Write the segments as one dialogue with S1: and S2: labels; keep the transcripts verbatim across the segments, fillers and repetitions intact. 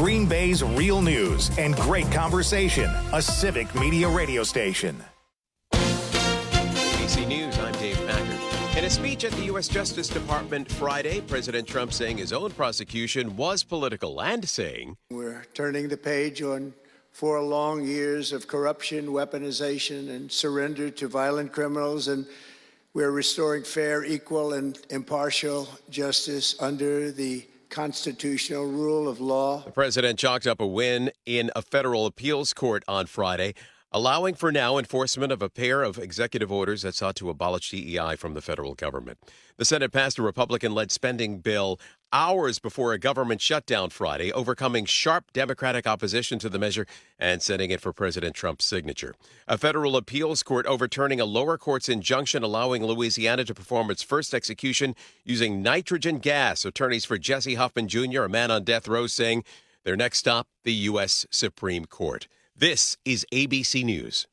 S1: Green Bay's real news and great conversation. A Civic Media radio station.
S2: A B C News, I'm Dave Packard. In a speech at the U S Justice Department Friday, President Trump saying his own prosecution was political and saying,
S3: "We're turning the page on four long years of corruption, weaponization, and surrender to violent criminals, and we're restoring fair, equal, and impartial justice under the constitutional rule of law."
S2: The president chalked up a win in a federal appeals court on Friday, allowing for now enforcement of a pair of executive orders that sought to abolish D E I from the federal government. The Senate passed a Republican-led spending bill hours before a government shutdown Friday, overcoming sharp Democratic opposition to the measure and sending it for President Trump's signature. A federal appeals court overturning a lower court's injunction allowing Louisiana to perform its first execution using nitrogen gas. Attorneys for Jesse Huffman Junior, a man on death row, saying their next stop, the U S Supreme Court. This is A B C News.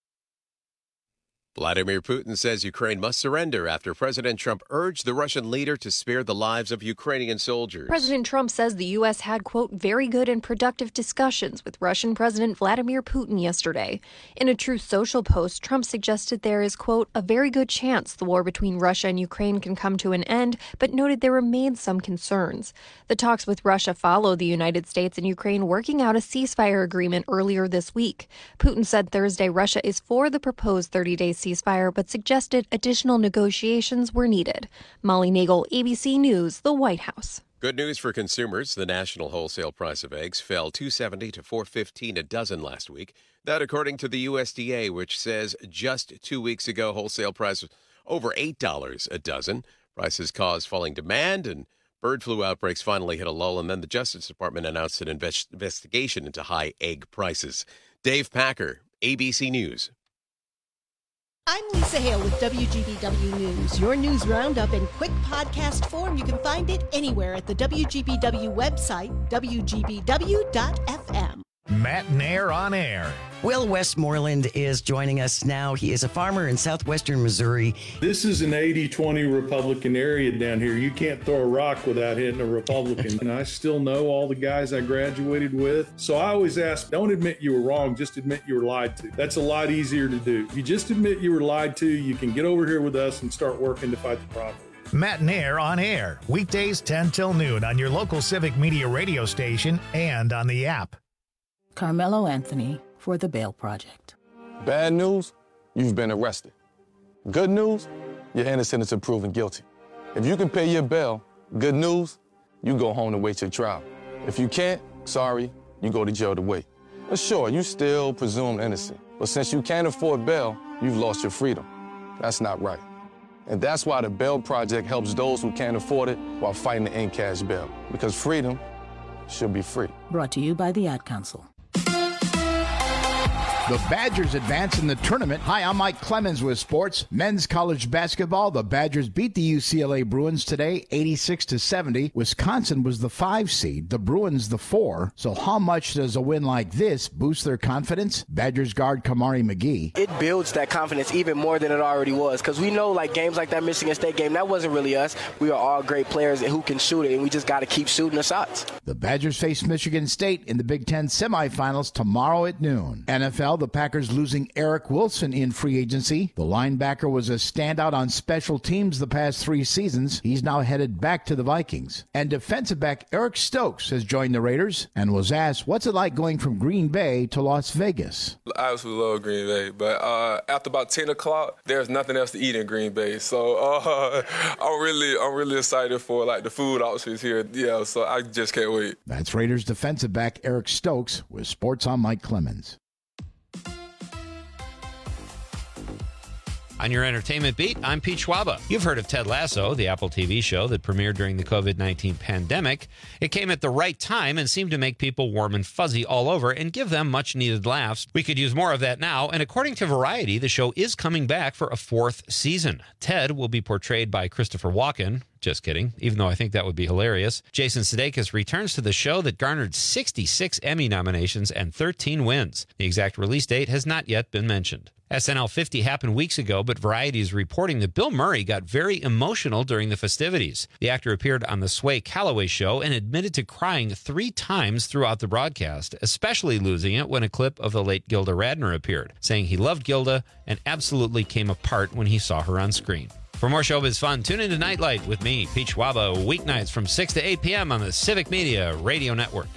S2: Vladimir Putin says Ukraine must surrender after President Trump urged the Russian leader to spare the lives of Ukrainian soldiers.
S4: President Trump says the U S had, quote, very good and productive discussions with Russian President Vladimir Putin yesterday. In a Truth Social post, Trump suggested there is, quote, a very good chance the war between Russia and Ukraine can come to an end, but noted there remain some concerns. The talks with Russia follow the United States and Ukraine working out a ceasefire agreement earlier this week. Putin said Thursday Russia is for the proposed thirty-day ceasefire, but suggested additional negotiations were needed. Molly Nagel, A B C News, the White House.
S2: Good news for consumers. The national wholesale price of eggs fell two seventy to four fifteen a dozen last week. That according to the U S D A, which says just two weeks ago, wholesale price was over eight dollars a dozen. Prices caused falling demand, and bird flu outbreaks finally hit a lull, and then the Justice Department announced an invest- investigation into high egg prices. Dave Packer, A B C News.
S5: I'm Lisa Hale with W G B W News. Your news roundup in quick podcast form. You can find it anywhere at the W G B W website, W G B W dot F M.
S1: Matt Nair on air.
S6: Will Westmoreland is joining us now. He is a farmer in southwestern Missouri.
S7: This is an eighty twenty Republican area down here. You can't throw a rock without hitting a Republican. And I still know all the guys I graduated with. So I always ask, don't admit you were wrong, just admit you were lied to. That's a lot easier to do. If you just admit you were lied to, you can get over here with us and start working to fight the problem.
S1: Matt Nair on air. Weekdays ten till noon on your local Civic Media radio station and on the app.
S8: Carmelo Anthony for the Bail Project.
S9: Bad news, you've been arrested. Good news, you're innocent until proven guilty. If you can pay your bail, good news, you go home to wait your trial. If you can't, sorry, you go to jail to wait. But sure, you still presumed innocent. But since you can't afford bail, you've lost your freedom. That's not right. And that's why the Bail Project helps those who can't afford it while fighting to end cash bail. Because freedom should be free.
S8: Brought to you by the Ad Council.
S10: The Badgers advance in the tournament. Hi, I'm Mike Clemens with sports. Men's college basketball. The Badgers beat the U C L A Bruins today, eighty-six to seventy. Wisconsin was the five seed, the Bruins the four. So how much does a win like this boost their confidence? Badgers guard Kamari McGee.
S11: It builds that confidence even more than it already was, because we know like games like that Michigan State game, that wasn't really us. We are all great players who can shoot it, and we just got to keep shooting the shots.
S10: The Badgers face Michigan State in the Big Ten semifinals tomorrow at noon. N F L, the Packers losing Eric Wilson in free agency. The linebacker was a standout on special teams the past three seasons. He's now headed back to the Vikings. And defensive back Eric Stokes has joined the Raiders and was asked, what's it like going from Green Bay to Las Vegas?
S12: I absolutely love Green Bay, but uh, after about ten o'clock, there's nothing else to eat in Green Bay. So uh, I'm really I'm really excited for like the food options here. Yeah, so I just can't wait.
S10: That's Raiders defensive back Eric Stokes with Sports on Mike Clemens.
S13: On your entertainment beat, I'm Pete Schwaba. You've heard of Ted Lasso, the Apple T V show that premiered during the covid nineteen pandemic. It came at the right time and seemed to make people warm and fuzzy all over and give them much-needed laughs. We could use more of that now, and according to Variety, the show is coming back for a fourth season. Ted will be portrayed by Christopher Walken. Just kidding, even though I think that would be hilarious. Jason Sudeikis returns to the show that garnered sixty-six Emmy nominations and thirteen wins. The exact release date has not yet been mentioned. S N L fifty happened weeks ago, but Variety is reporting that Bill Murray got very emotional during the festivities. The actor appeared on the Sway Calloway show and admitted to crying three times throughout the broadcast, especially losing it when a clip of the late Gilda Radner appeared, saying he loved Gilda and absolutely came apart when he saw her on screen. For more showbiz fun, tune into Nightlight with me, Pete Schwaba, weeknights from six to eight p.m. on the Civic Media Radio Network.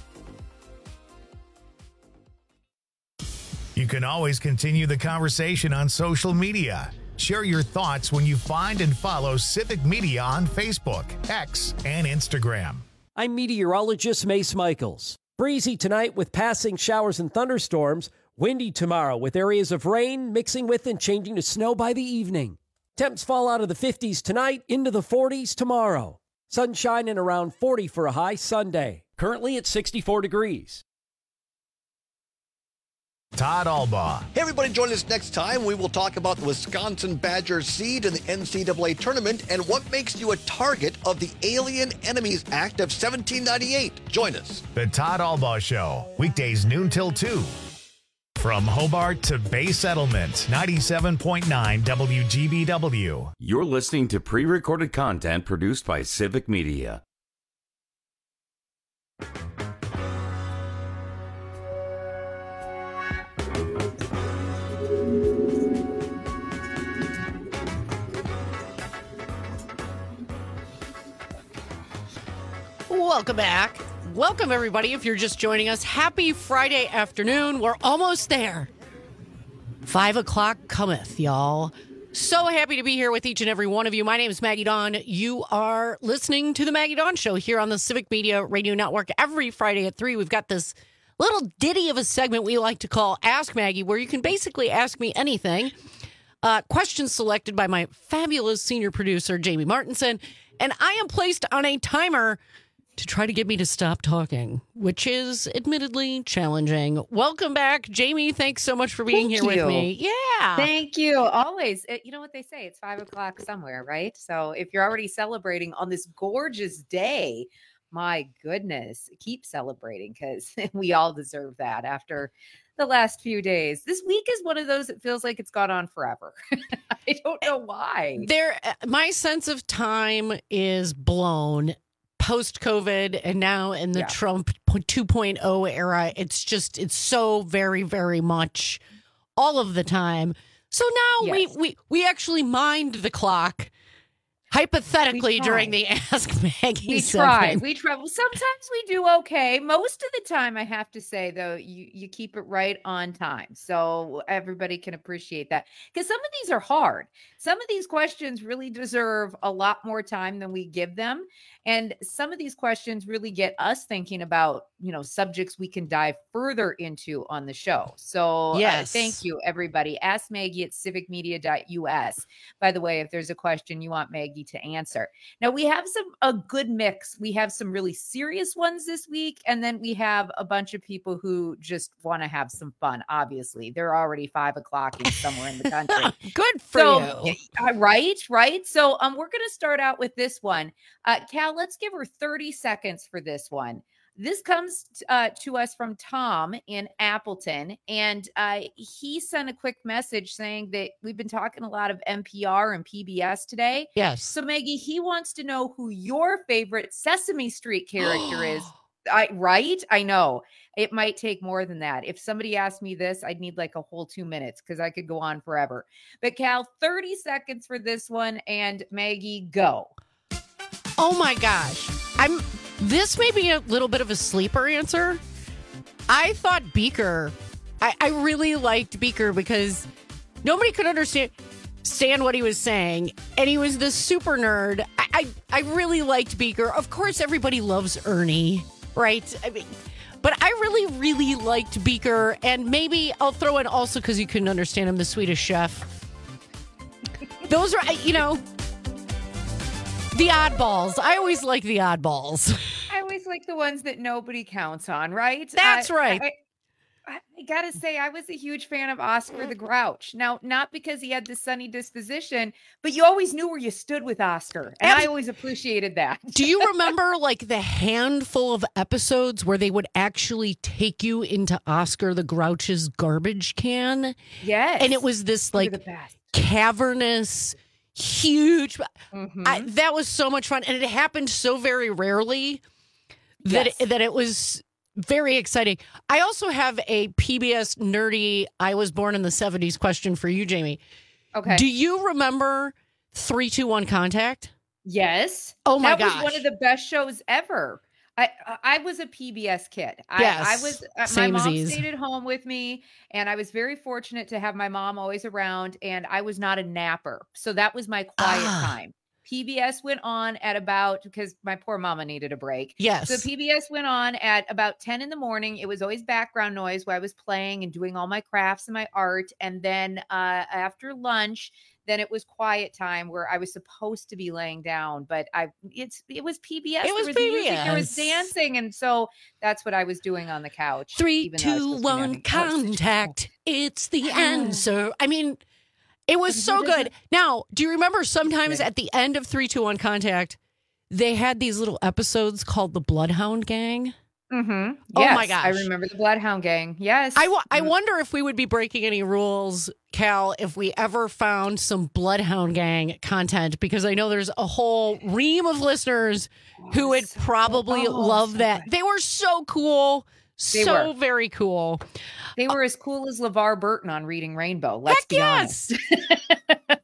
S1: You can always continue the conversation on social media. Share your thoughts when you find and follow Civic Media on Facebook, X, and Instagram.
S14: I'm meteorologist Mace Michaels. Breezy tonight with passing showers and thunderstorms. Windy tomorrow with areas of rain mixing with and changing to snow by the evening. Temps fall out of the fifties tonight into the forties tomorrow. Sunshine and around forty for a high Sunday. Currently at sixty-four degrees.
S1: Todd Albaugh.
S15: Hey, everybody, join us next time. We will talk about the Wisconsin Badgers seed in the N C double A tournament and what makes you a target of the Alien Enemies Act of seventeen ninety-eight. Join us.
S1: The Todd Albaugh Show, weekdays noon till two. From Hobart to Bay Settlement, ninety-seven point nine W G B W.
S16: You're listening to pre-recorded content produced by Civic Media.
S17: Welcome back. Welcome, everybody. If you're just joining us, happy Friday afternoon. We're almost there. Five o'clock cometh, y'all. So happy to be here with each and every one of you. My name is Maggie Dawn. You are listening to the Maggie Dawn Show here on the Civic Media Radio Network every Friday at three. We've got this little ditty of a segment we like to call Ask Maggie, where you can basically ask me anything. Uh, questions selected by my fabulous senior producer, Jamie Martinson. And I am placed on a timer to try to get me to stop talking, which is admittedly challenging. Welcome back, Jamie. Thanks so much for being
S18: Thank
S17: here
S18: you.
S17: with me. Yeah.
S18: Thank you. Always. It- you know what they say? It's five o'clock somewhere, right? So if you're already celebrating on this gorgeous day, my goodness, keep celebrating because we all deserve that after the last few days. This week is one of those that feels like it's gone on forever. I don't know why.
S17: There, my sense of time is blown post-COVID and now in the
S18: Yeah.
S17: Trump two point oh era. It's just, it's so very, very much all of the time. So now
S18: Yes.
S17: we, we, we actually mind the clock hypothetically
S18: We
S17: during
S18: try.
S17: the Ask Maggie
S18: We
S17: segment.
S18: try. We try. Well, sometimes we do okay. Most of the time, I have to say, though, you, you keep it right on time. So everybody can appreciate that. Because some of these are hard. Some of these questions really deserve a lot more time than we give them. And some of these questions really get us thinking about, you know, subjects we can dive further into on the show. So uh,
S17: Yes.
S18: thank you, everybody. Ask Maggie at civic media dot U S. By the way, if there's a question you want Maggie to answer. Now we have some a good mix. We have some really serious ones this week, and then we have a bunch of people who just want to have some fun. Obviously, they're already five o'clock in somewhere in the country.
S17: Good for
S18: So,
S17: you.
S18: uh, right, right. So um, we're going to start out with this one. Uh, Cal, let's give her thirty seconds for this one. This comes uh, to us from Tom in Appleton, and uh, he sent a quick message saying that we've been talking a lot of N P R and P B S today.
S17: Yes.
S18: So, Maggie, he wants to know who your favorite Sesame Street character is. I right? I know. It might take more than that. If somebody asked me this, I'd need like a whole two minutes because I could go on forever. But Cal, thirty seconds for this one, and Maggie, go.
S17: Oh my gosh. I'm this may be a little bit of a sleeper answer. I thought Beaker. I, I really liked Beaker because nobody could understand stand what he was saying. And he was this super nerd. I, I, I really liked Beaker. Of course, everybody loves Ernie, right? I mean, but I really, really liked Beaker. And maybe I'll throw in also because you couldn't understand him, the Swedish Chef. Those are, you know, the oddballs. I always like the oddballs.
S18: I always like the ones that nobody counts on, right?
S17: That's
S18: I-
S17: right.
S18: I, I gotta say, I was a huge fan of Oscar the Grouch. Now, not because he had the sunny disposition, but you always knew where you stood with Oscar. And I always appreciated that.
S17: Do you remember like the handful of episodes where they would actually take you into Oscar the Grouch's garbage can?
S18: Yes.
S17: And it was this like cavernous, huge.
S18: Mm-hmm.
S17: I, that was so much fun. And it happened so very rarely that,
S18: Yes.
S17: it, that it was very exciting. I also have a P B S nerdy, I was born in the seventies question for you, Jamie.
S18: Okay.
S17: Do you remember three two one Contact?
S18: Yes.
S17: Oh my
S18: that
S17: gosh.
S18: was one of the best shows ever. I I was a P B S kid. I,
S17: Yes,
S18: I was uh, my
S17: same as
S18: mom
S17: Ease.
S18: stayed at home with me, and I was very fortunate to have my mom always around. And I was not a napper, so that was my quiet
S17: Ah.
S18: time. P B S went on at about, because my poor mama needed a break.
S17: Yes.
S18: So P B S went on at about ten in the morning. It was always background noise while I was playing and doing all my crafts and my art. And then uh, after lunch, then it was quiet time where I was supposed to be laying down, but I it's it was P B S.
S17: It was
S18: there was music, there was
S17: P B S.
S18: dancing, and so that's what I was doing on the couch.
S17: Three,
S18: even though I was
S17: two,
S18: supposed to be
S17: one,
S18: having- oh, such a-
S17: contact. It's the answer. I mean, it was so good. Now, do you remember sometimes at the end of three, two, one, contact, they had these little episodes called the Bloodhound Gang?
S18: Mhm.
S17: Oh my
S18: Yes,
S17: gosh.
S18: I remember the Bloodhound Gang. Yes.
S17: I, w- I wonder if we would be breaking any rules, Cal, if we ever found some Bloodhound Gang content, because I know there's a whole ream of listeners who would probably
S18: oh,
S17: love
S18: so
S17: that. They were so cool.
S18: They
S17: so
S18: were.
S17: very cool.
S18: They were as cool as LeVar Burton on Reading Rainbow. Let's
S17: Heck
S18: be
S17: yes.
S18: honest.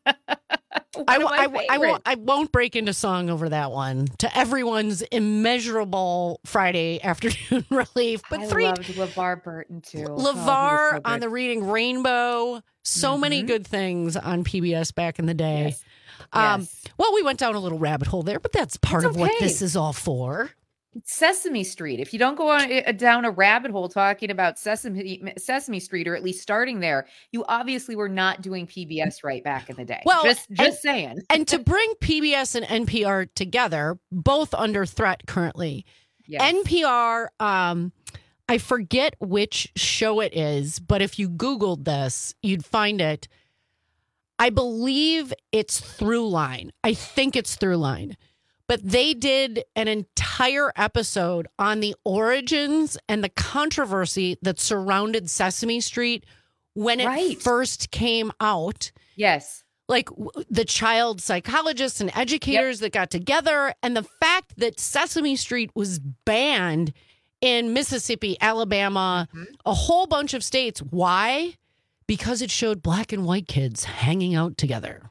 S17: I,
S18: of
S17: w-
S18: my
S17: I, w- I, won't,
S18: favorites.
S17: I won't break into song over that one to everyone's immeasurable Friday afternoon relief. But
S18: I
S17: three
S18: loved LeVar Burton too. Oh, he was
S17: LeVar
S18: so
S17: on
S18: good.
S17: the Reading Rainbow. So many
S18: Mhm.
S17: good things on P B S back in the day.
S18: Yes.
S17: Um,
S18: Yes.
S17: Well, we went down a little rabbit hole there, but that's part
S18: It's
S17: of what
S18: okay.
S17: this is all for.
S18: Sesame Street. If you don't go on uh, down a rabbit hole talking about Sesame Sesame Street, or at least starting there, you obviously were not doing P B S right back in the day.
S17: Well,
S18: just
S17: and-
S18: just saying.
S17: And to bring P B S and N P R together, both under threat currently.
S18: Yes.
S17: N P R, um, I forget which show it is, but if you Googled this, you'd find it. I believe it's Throughline. I think it's Throughline. But they did an entire episode on the origins and the controversy that surrounded Sesame Street when it
S18: Right.
S17: first came out.
S18: Yes.
S17: Like w- the child psychologists and educators that got together, and the fact that Sesame Street was banned in Mississippi, Alabama, a whole bunch of states. Why? Because it showed black and white kids hanging out together.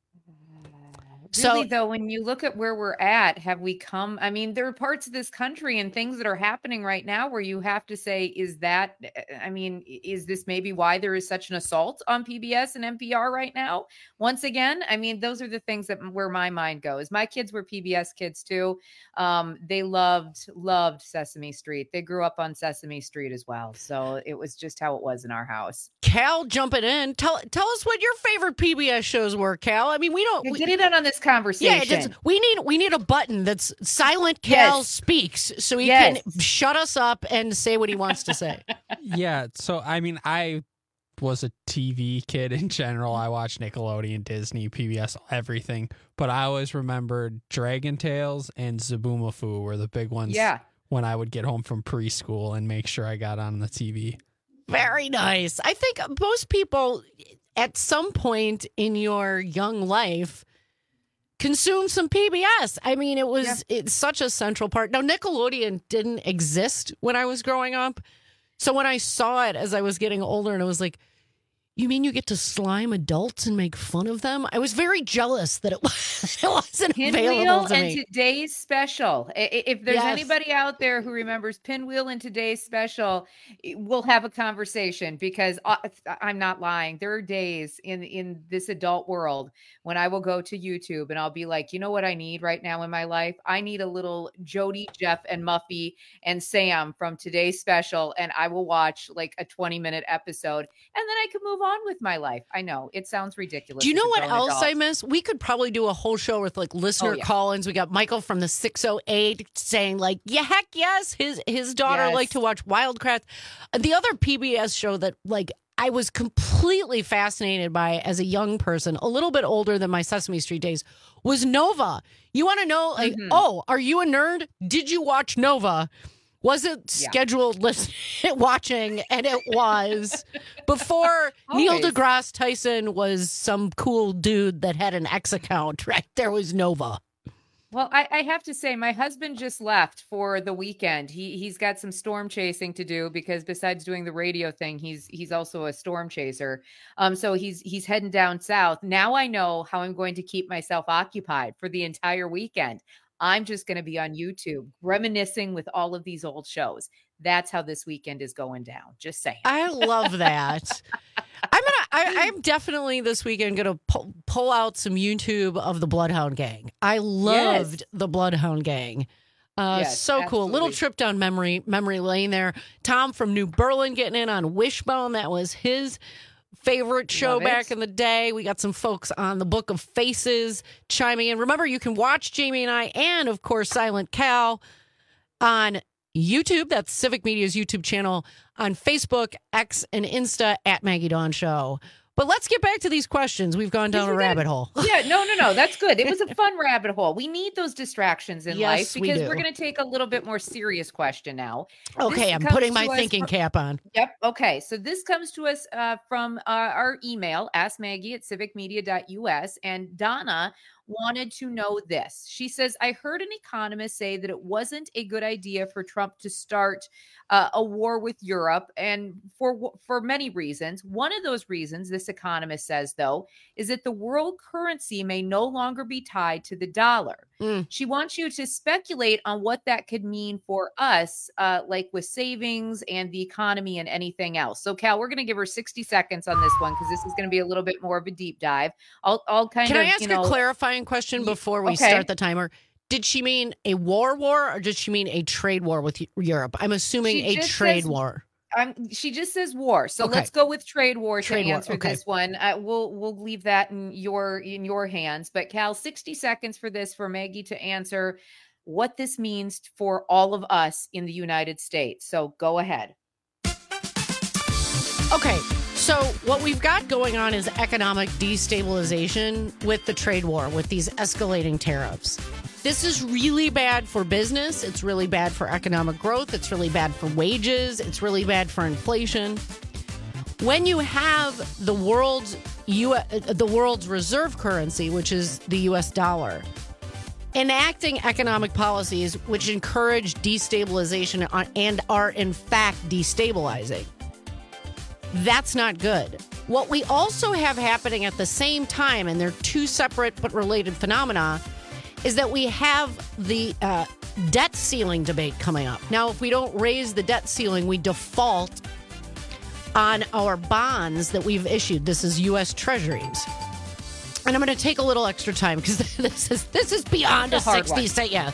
S18: Really,
S17: So-
S18: though, when you look at where we're at, have we come? I mean, there are parts of this country and things that are happening right now where you have to say, is that, I mean, is this maybe why there is such an assault on P B S and N P R right now? Once again, I mean, those are the things that where my mind goes. My kids were P B S kids too. Um, they loved, loved Sesame Street. They grew up on Sesame Street as well. So it was just how it was in our house.
S17: Cal, jumping in, tell tell us what your favorite P B S shows were, Cal. I mean, we don't. We,
S18: Get in on this conversation.
S17: yeah, just, we need we need a button that's silent. Cal
S18: Yes.
S17: speaks, so he
S18: Yes.
S17: can shut us up and say what he wants to say.
S19: Yeah, so I mean, I was a T V kid in general. I watched Nickelodeon, Disney, P B S, everything. But I always remembered Dragon Tales and Zaboomafoo were the big ones.
S18: Yeah.
S19: When I would get home from preschool and make sure I got on the T V.
S17: Very nice. I think most people at some point in your young life consume some P B S. I mean, it was it's such a central part. Now, Nickelodeon didn't exist when I was growing up. So when I saw it as I was getting older, and it was like, you mean you get to slime adults and make fun of them? I was very jealous that it, was, it wasn't available
S18: Pinwheel
S17: to
S18: and
S17: me.
S18: Today's Special. I- i- If there's
S17: Yes.
S18: anybody out there who remembers Pinwheel and Today's Special, i- we'll have a conversation, because I, I'm not lying. There are days in in this adult world when I will go to YouTube and I'll be like, you know what I need right now in my life? I need a little Jody, Jeff, and Muffy and Sam from Today's Special, and I will watch like a twenty minute episode, and then I can move on with my life. I know it sounds ridiculous.
S17: Do you know
S18: as a
S17: what
S18: grown
S17: else
S18: adult.
S17: I miss? We could probably do a whole show with like listener
S18: Oh, yeah.
S17: call-ins. We got Michael from the six oh eight saying like, yeah, heck yes. His his daughter
S18: Yes.
S17: liked to watch Wildcrafts. The other P B S show that like I was completely fascinated by as a young person, a little bit older than my Sesame Street days, was Nova. You want to know like,
S18: Mhm.
S17: oh, are you a nerd? Did you watch Nova? Was it
S18: Yeah.
S17: scheduled listen- watching? And it was before Neil
S18: Always.
S17: deGrasse Tyson was some cool dude that had an X account, right? There was Nova.
S18: Well, I, I have to say, my husband just left for the weekend. He he's got some storm chasing to do because besides doing the radio thing, he's he's also a storm chaser. Um, so he's he's heading down south. Now I know how I'm going to keep myself occupied for the entire weekend. I'm just going to be on YouTube reminiscing with all of these old shows. That's how this weekend is going down. Just saying.
S17: I love that. I'm gonna. I, I'm definitely this weekend gonna pull, pull out some YouTube of the Bloodhound Gang. I loved the Bloodhound Gang. Uh,
S18: Yes,
S17: so cool. Little
S18: absolutely.
S17: trip down memory memory lane there. Tom from New Berlin getting in on Wishbone. That was his favorite show
S18: Love it.
S17: back in the day. We got some folks on the Book of Faces chiming in. Remember, you can watch Jamie and I, and of course Silent Cal, on YouTube. That's Civic Media's YouTube channel. On Facebook, X, and Insta at Maggie Dawn Show. But let's get back to these questions. We've gone down a rabbit hole.
S18: Yeah, no, no, no. That's good. It was a fun rabbit hole. We need those distractions in
S17: Yes,
S18: life
S17: we
S18: because
S17: do.
S18: we're going to take a little bit more serious question now.
S17: Okay,
S18: This
S17: I'm
S18: comes
S17: putting my
S18: to us
S17: thinking
S18: from-
S17: cap on.
S18: Yep. Okay. So this comes to us uh, from uh, our email, ask Maggie at civic media dot U S. And Donna wanted to know this. She says, I heard an economist say that it wasn't a good idea for Trump to start uh, a war with Europe, and for for many reasons. One of those reasons, this economist says, though, is that the world currency may no longer be tied to the dollar.
S17: Mm.
S18: She wants you to speculate on what that could mean for us, uh, like with savings and the economy and anything else. So, Cal, we're going to give her sixty seconds on this one because this is going to be a little bit more of a deep dive. I'll, I'll kind
S17: Can
S18: of,
S17: I ask
S18: you know,
S17: a clarifying question
S18: Ye-
S17: before we
S18: okay.
S17: start the timer? Did she mean a war war or did she mean a trade war with Eu- Europe? I'm assuming
S18: She
S17: a
S18: just
S17: trade
S18: says-
S17: war.
S18: Um, she just says war, so
S17: Okay.
S18: let's go with trade war
S17: Trade
S18: to
S17: war,
S18: answer
S17: okay.
S18: this one. Uh, we'll we'll leave that in your in your hands. But Cal, sixty seconds for this for Maggie to answer what this means for all of us in the United States. So go ahead.
S17: Okay, so what we've got going on is economic destabilization with the trade war, with these escalating tariffs. This is really bad for business. It's really bad for economic growth. It's really bad for wages. It's really bad for inflation. When you have the world's U- the world's reserve currency, which is the U S dollar, enacting economic policies which encourage destabilization on- and are in fact destabilizing, that's not good. What we also have happening at the same time, and they're two separate but related phenomena, is that we have the uh, debt ceiling debate coming up. Now, if we don't raise the debt ceiling, we default on our bonds that we've issued. This is U S Treasuries. And I'm going to take a little extra time because this is this is beyond a
S18: It's a hard
S17: sixty
S18: one.
S17: cent. Yeah.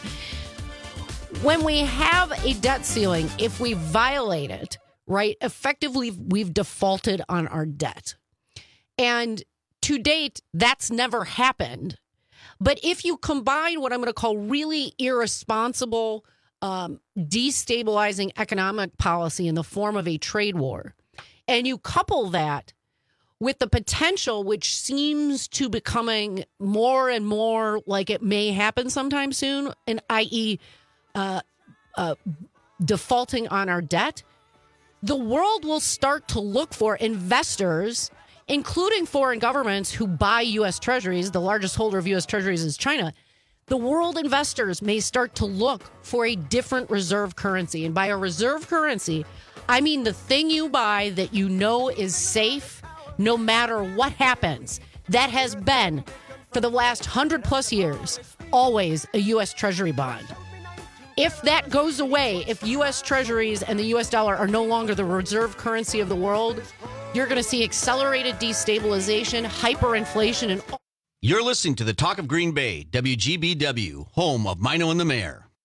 S17: When we have a debt ceiling, if we violate it, right, effectively we've defaulted on our debt. And to date, that's never happened. But if you combine what I'm going to call really irresponsible, um, destabilizing economic policy in the form of a trade war, and you couple that with the potential, which seems to becoming more and more like it may happen sometime soon, and that is uh, uh, defaulting on our debt, the world will start to look for investors, including foreign governments who buy U S Treasuries. The largest holder of U S Treasuries is China. The world investors may start to look for a different reserve currency. And by a reserve currency, I mean the thing you buy that you know is safe no matter what happens. That has been, for the last hundred plus years, always a U S Treasury bond. If that goes away, if U S Treasuries and the U S dollar are no longer the reserve currency of the world, you're going to see accelerated destabilization, hyperinflation, and
S20: You're listening to the Talk of Green Bay, W G B W, home of Mino and the Mayor.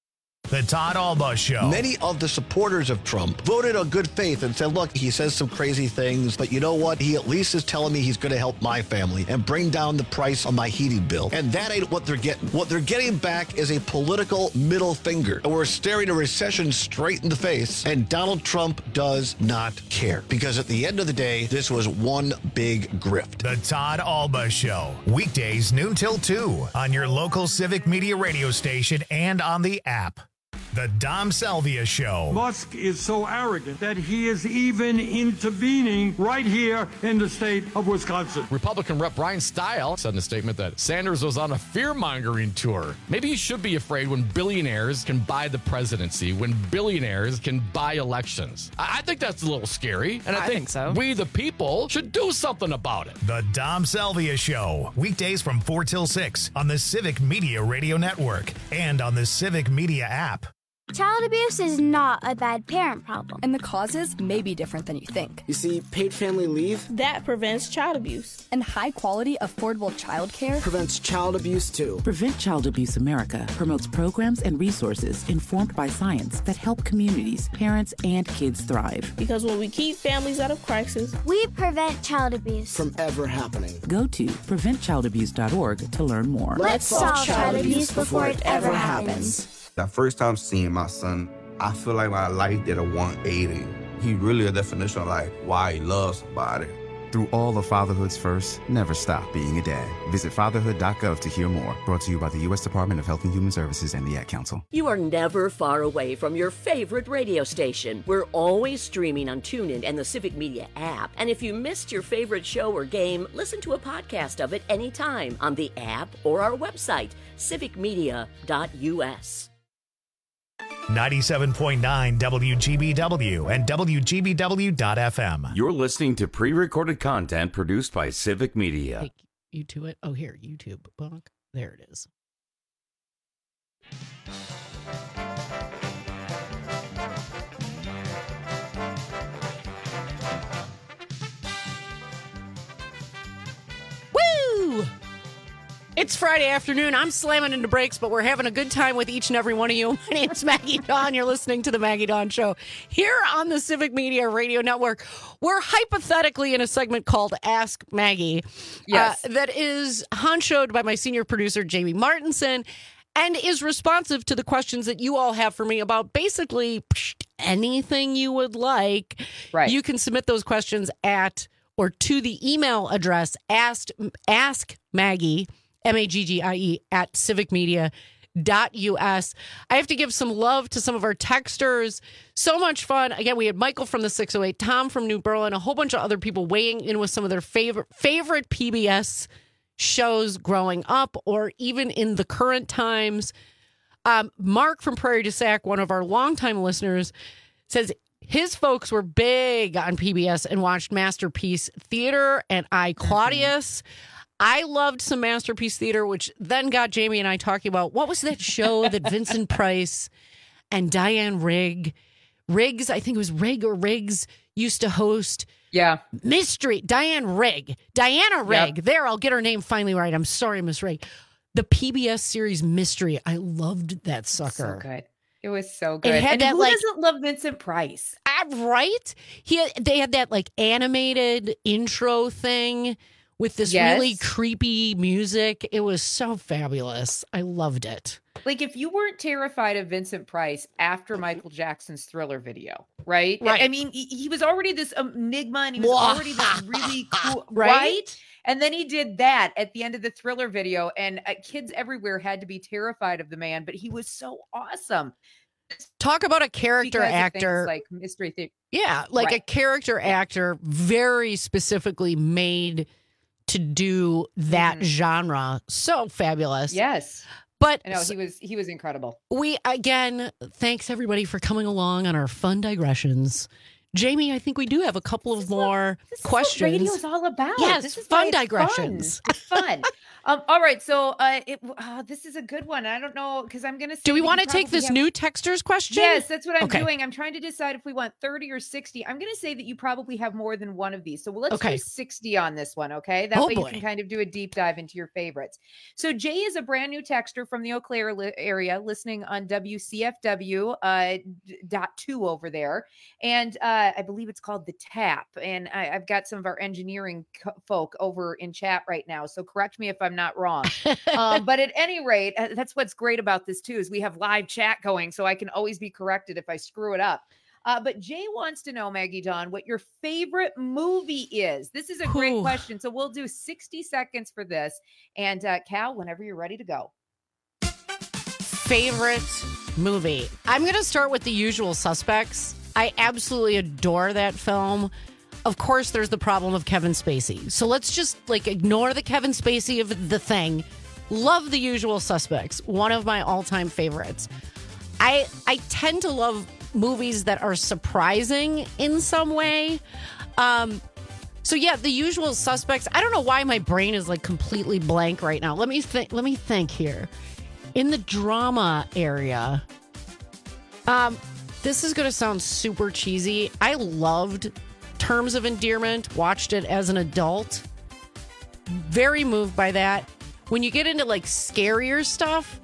S1: The Todd Alba Show.
S15: Many of the supporters of Trump voted on good faith and said, look, he says some crazy things, but you know what? He at least is telling me he's going to help my family and bring down the price on my heating bill. And that ain't what they're getting. What they're getting back is a political middle finger. And we're staring a recession straight in the face. And Donald Trump does not care. Because at the end of the day, this was one big grift.
S1: The Todd Alba Show. Weekdays noon till two on your local Civic Media radio station and on the app. The Dom Salvia Show.
S20: Musk is so arrogant that he is even intervening right here in the state of Wisconsin.
S21: Republican Rep Brian Stile said in a statement that Sanders was on a fear-mongering tour. Maybe you should be afraid when billionaires can buy the presidency, when billionaires can buy elections. I, I think that's a little scary, and I,
S22: I
S21: think,
S22: think so.
S21: we, the people, should do something about it.
S1: The Dom Salvia Show. Weekdays from four till six on the Civic Media Radio Network and on the Civic Media app.
S23: Child abuse is not a bad parent problem.
S24: And the causes may be different than you think.
S25: You see, paid family leave
S23: That prevents child abuse.
S24: And high-quality, affordable childcare
S25: prevents child abuse, too.
S8: Prevent Child Abuse America promotes programs and resources informed by science that help communities, parents, and kids thrive.
S23: Because when we keep families out of crisis, we prevent child abuse
S25: from ever happening.
S8: Go to prevent child abuse dot org to learn more.
S23: Let's solve child abuse before it ever happens.
S26: That first time seeing my son, I feel like my life did a one eighty. He really a definition of like why he loves somebody.
S27: Through all of fatherhood's first, never stop being a dad. Visit fatherhood dot gov to hear more. Brought to you by the U S Department of Health and Human Services and the Ad Council.
S28: You are never far away from your favorite radio station. We're always streaming on TuneIn and the Civic Media app. And if you missed your favorite show or game, listen to a podcast of it anytime on the app or our website, civic media dot u s.
S1: ninety-seven point nine W G B W and W G B W dot F M.
S16: You're listening to pre-recorded content produced by Civic Media.
S17: Take you to it. Oh, here, YouTube. Bonk. There it is. Woo! It's Friday afternoon. I'm slamming into brakes, but we're having a good time with each and every one of you. My name's Maggie Dawn. You're listening to the Maggie Dawn Show here on the Civic Media Radio Network. We're hypothetically in a segment called Ask Maggie.
S18: Yes.
S17: Uh, that is honchoed by my senior producer, Jamie Martinson, and is responsive to the questions that you all have for me about basically psh, anything you would like.
S18: Right.
S17: You can submit those questions at or to the email address ask, ask Maggie, M A G G I E, at civic media dot u s. I have to give some love to some of our texters. So much fun. Again, we had Michael from the six oh eight, Tom from New Berlin, a whole bunch of other people weighing in with some of their favorite favorite P B S shows growing up or even in the current times. Um, Mark from Prairie du Sac, one of our longtime listeners, says his folks were big on P B S and watched Masterpiece Theater and I, Claudius. Mm-hmm. I loved some Masterpiece Theater, which then got Jamie and I talking about what was that show that Vincent Price and Diane Rigg, Riggs, I think it was Rigg or Riggs, used to host.
S18: Yeah.
S17: Mystery. Diane Rigg. Diana Rigg. Yep. There, I'll get her name finally right. I'm sorry, Miss Rigg. The P B S series Mystery. I loved that sucker.
S18: So good. It was so good.
S17: It had
S18: and
S17: that,
S18: who
S17: like,
S18: doesn't love Vincent Price?
S17: Uh, right? He had, they had that like animated intro thing with this
S18: yes.
S17: really creepy music. It was so fabulous. I loved it.
S18: Like, if you weren't terrified of Vincent Price after Michael Jackson's Thriller video, right?
S17: Right.
S18: I mean, he, he was already this enigma and he was already this really cool, right?
S17: right?
S18: And then he did that at the end of the Thriller video, and uh, kids everywhere had to be terrified of the man, but he was so awesome.
S17: Talk about a character
S18: Because of
S17: actor.
S18: things like Mystery Theater.
S17: Yeah, like
S18: Right.
S17: a character actor very specifically made to do that
S18: Mhm.
S17: genre. So fabulous.
S18: Yes.
S17: But
S18: I know he was he was incredible.
S17: we, again, thanks everybody for coming along on our fun digressions Jamie, I think we do have a couple of more
S18: This is
S17: questions.
S18: what radio's all about.
S17: Yes,
S18: this is
S17: fun
S18: why it's
S17: digressions.
S18: Fun. It's fun. um, all right, so uh, it, uh, this is a good one. I don't know because I'm going to.
S17: Do we
S18: want
S17: to take this
S18: have...
S17: new texter's question?
S18: Yes, that's what I'm
S17: okay.
S18: doing. I'm trying to decide if we want thirty or sixty. I'm going to say that you probably have more than one of these. So let's
S17: okay.
S18: do sixty on this one. Okay, that
S17: oh,
S18: way
S17: boy.
S18: you can kind of do a deep dive into your favorites. So Jay is a brand new texter from the Eau Claire li- area, listening on W C F W uh, dot two over there, and uh, I believe it's called The Tap. And I, I've got some of our engineering co- folk over in chat right now, so correct me if I'm not wrong. um, but at any rate, uh, that's what's great about this too, is we have live chat going, so I can always be corrected if I screw it up. Uh, but Jay wants to know, Maggie Dawn, what your favorite movie is. This is a great
S17: Ooh.
S18: question, so we'll do sixty seconds for this. And uh, Cal, whenever you're ready to go.
S17: Favorite movie. I'm going to start with The Usual Suspects. I absolutely adore that film. Of course, there's the problem of Kevin Spacey. So let's just like ignore the Kevin Spacey of The Thing. Love The Usual Suspects. One of my all-time favorites. I I tend to love movies that are surprising in some way. Um, so yeah, The Usual Suspects. I don't know why my brain is like completely blank right now. Let me think. Let me think here. In the drama area, um, this is going to sound super cheesy. I loved Terms of Endearment. Watched it as an adult. Very moved by that. When you get into like scarier stuff,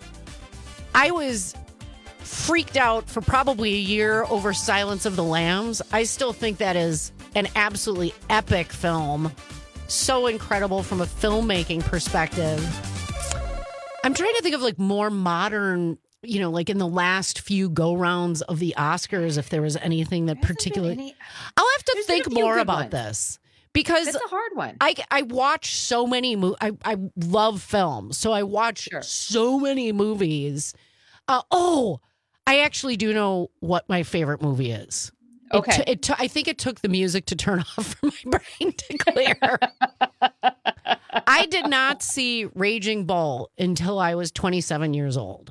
S17: I was freaked out for probably a year over Silence of the Lambs. I still think that is an absolutely epic film. So incredible from a filmmaking perspective. I'm trying to think of like more modern, you know, like in the last few go rounds of the Oscars, if there was anything that particularly. Any... I'll have to think more about ones. this. Because
S18: it's a hard one.
S17: I, I watch so many movies. I, I love film. So I watch sure. so many movies. Uh, oh, I actually do know what my favorite movie is.
S18: Okay.
S17: It t- it t- I think it took the music to turn off for my brain to clear. I did not see Raging Bull until I was twenty-seven years old.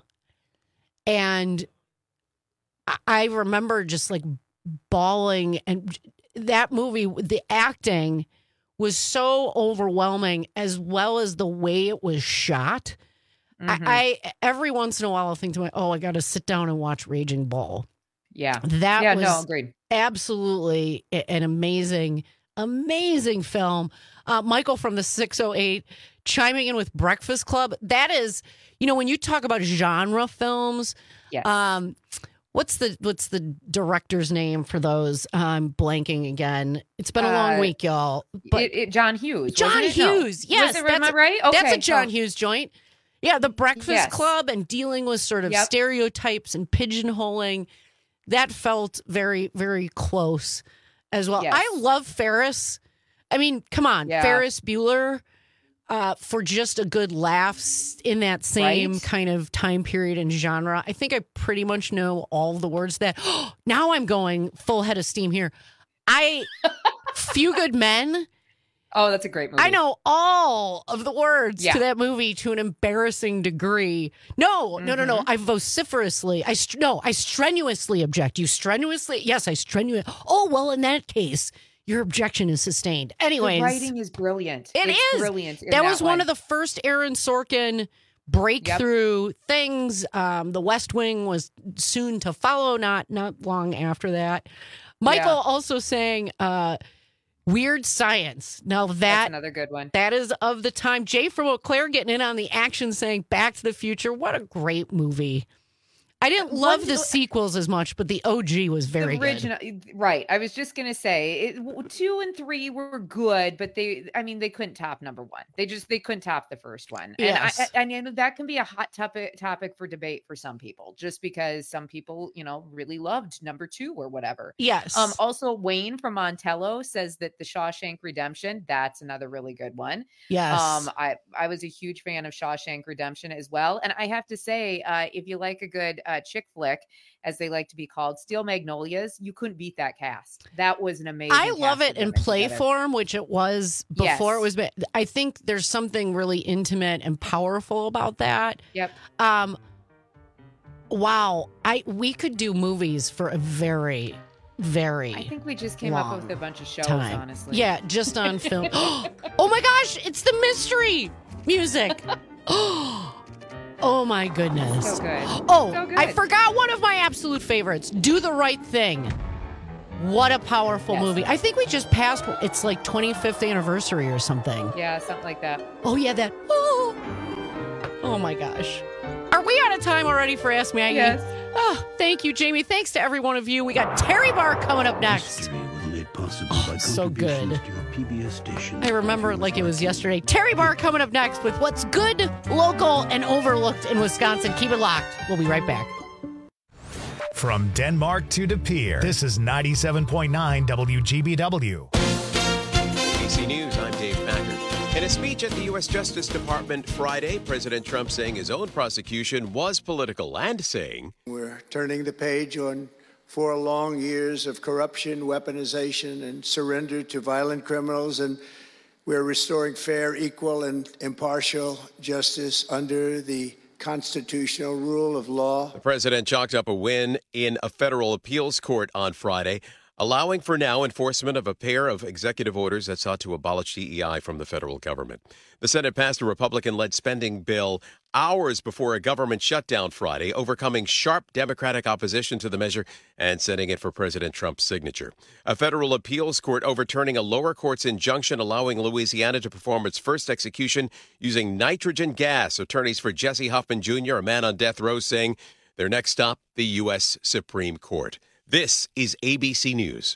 S17: And I, I remember just like bawling, and that movie, the acting was so overwhelming, as well as the way it was shot. Mm-hmm. I, I every once in a while I'll think to myself, oh, I got to sit down and watch Raging Bull.
S18: Yeah.
S17: That
S18: yeah,
S17: was
S18: no, agreed.
S17: absolutely an amazing, amazing film. Uh, Michael from the six oh eight chiming in with Breakfast Club. That is, you know, when you talk about genre films,
S18: yes.
S17: um, what's the what's the director's name for those? I'm blanking again. It's been a long uh, week, y'all.
S18: But it, it, John Hughes.
S17: John Hughes.
S18: No.
S17: Yes.
S18: Was it,
S17: that's
S18: am I
S17: a,
S18: right? Okay,
S17: that's a John
S18: so.
S17: Hughes joint. Yeah, The Breakfast
S18: yes.
S17: Club and dealing with sort of
S18: yep.
S17: stereotypes and pigeonholing. That felt very, very close as well.
S18: Yes.
S17: I love Ferris. I mean, come on,
S18: yeah.
S17: Ferris Bueller uh, for just a good laugh in that same
S18: right?
S17: kind of time period and genre. I think I pretty much know all the words that. Oh, now I'm going full head of steam here. I Few Good Men.
S18: Oh, that's a great movie.
S17: I know all of the words
S18: yeah.
S17: to that movie to an embarrassing degree. No, mm-hmm. no, no, no. I vociferously, I no, I strenuously object. You strenuously, yes, I strenuously. Oh, well, in that case, your objection is sustained. Anyways,
S18: the writing is brilliant.
S17: It
S18: it's
S17: is
S18: brilliant.
S17: That,
S18: that
S17: was
S18: one.
S17: one of the first Aaron Sorkin breakthrough yep. things. Um, The West Wing was soon to follow. Not not long after that. Michael
S18: yeah.
S17: also saying. Uh, Weird Science. Now that
S18: That's another good one.
S17: That is of the time. Jay from Eau Claire getting in on the action, saying Back to the Future. What a great movie. I didn't love One, the sequels as much, but the O G was very
S18: the original,
S17: good.
S18: Right. I was just going to say it, two and three were good, but they, I mean, they couldn't top number one. They just, they couldn't top the first one.
S17: Yes.
S18: And I, I, I know that can be a hot topic topic for debate for some people, just because some people, you know, really loved number two or whatever.
S17: Yes.
S18: Um. Also, Wayne from Montello says that the Shawshank Redemption, that's another really good one.
S17: Yes.
S18: Um. I, I was a huge fan of Shawshank Redemption as well. And I have to say, uh, if you like a good, uh, chick flick, as they like to be called, Steel Magnolias, you couldn't beat that cast. That was an amazing
S17: I love it in play
S18: together.
S17: form, which it was before
S18: yes.
S17: it was. I think there's something really intimate and powerful about that.
S18: Yep.
S17: Um. Wow. I we could do movies for a very, very
S18: I think we just came up with a bunch of shows,
S17: time.
S18: honestly.
S17: Yeah, just on film. Oh my gosh, it's the mystery music. Oh my goodness.
S18: So good.
S17: Oh,
S18: So good.
S17: I forgot one of my absolute favorites. Do the Right Thing. What a powerful
S18: Yes.
S17: movie. I think we just passed, it's like twenty-fifth anniversary or something.
S18: Yeah, something like that.
S17: Oh, yeah, that. Oh, oh my gosh. Are we out of time already for Ask Maggie?
S18: Yes.
S17: Oh, thank you, Jamie. Thanks to every one of you. We got Terry Bar coming up next. Oh, so good. I remember it like it was yesterday. Terry Bar coming up next with what's good, local, and overlooked in Wisconsin. Keep it locked. We'll be right back.
S1: From Denmark to De Pere, this is ninety-seven point nine W G B W.
S2: A B C News, I'm Dave Packard. In a speech at the U S Justice Department Friday, President Trump saying his own prosecution was political and saying,
S3: We're turning the page on four long years of corruption, weaponization, and surrender to violent criminals, and we're restoring fair, equal, and impartial justice under the constitutional rule of law.
S2: The president chalked up a win in a federal appeals court on Friday, allowing for now enforcement of a pair of executive orders that sought to abolish D E I from the federal government. The Senate passed a Republican-led spending bill hours before a government shutdown Friday, overcoming sharp Democratic opposition to the measure and sending it for President Trump's signature. A federal appeals court overturning a lower court's injunction allowing Louisiana to perform its first execution using nitrogen gas. Attorneys for Jesse Huffman Junior, a man on death row, saying their next stop, the U S Supreme Court. This is A B C News.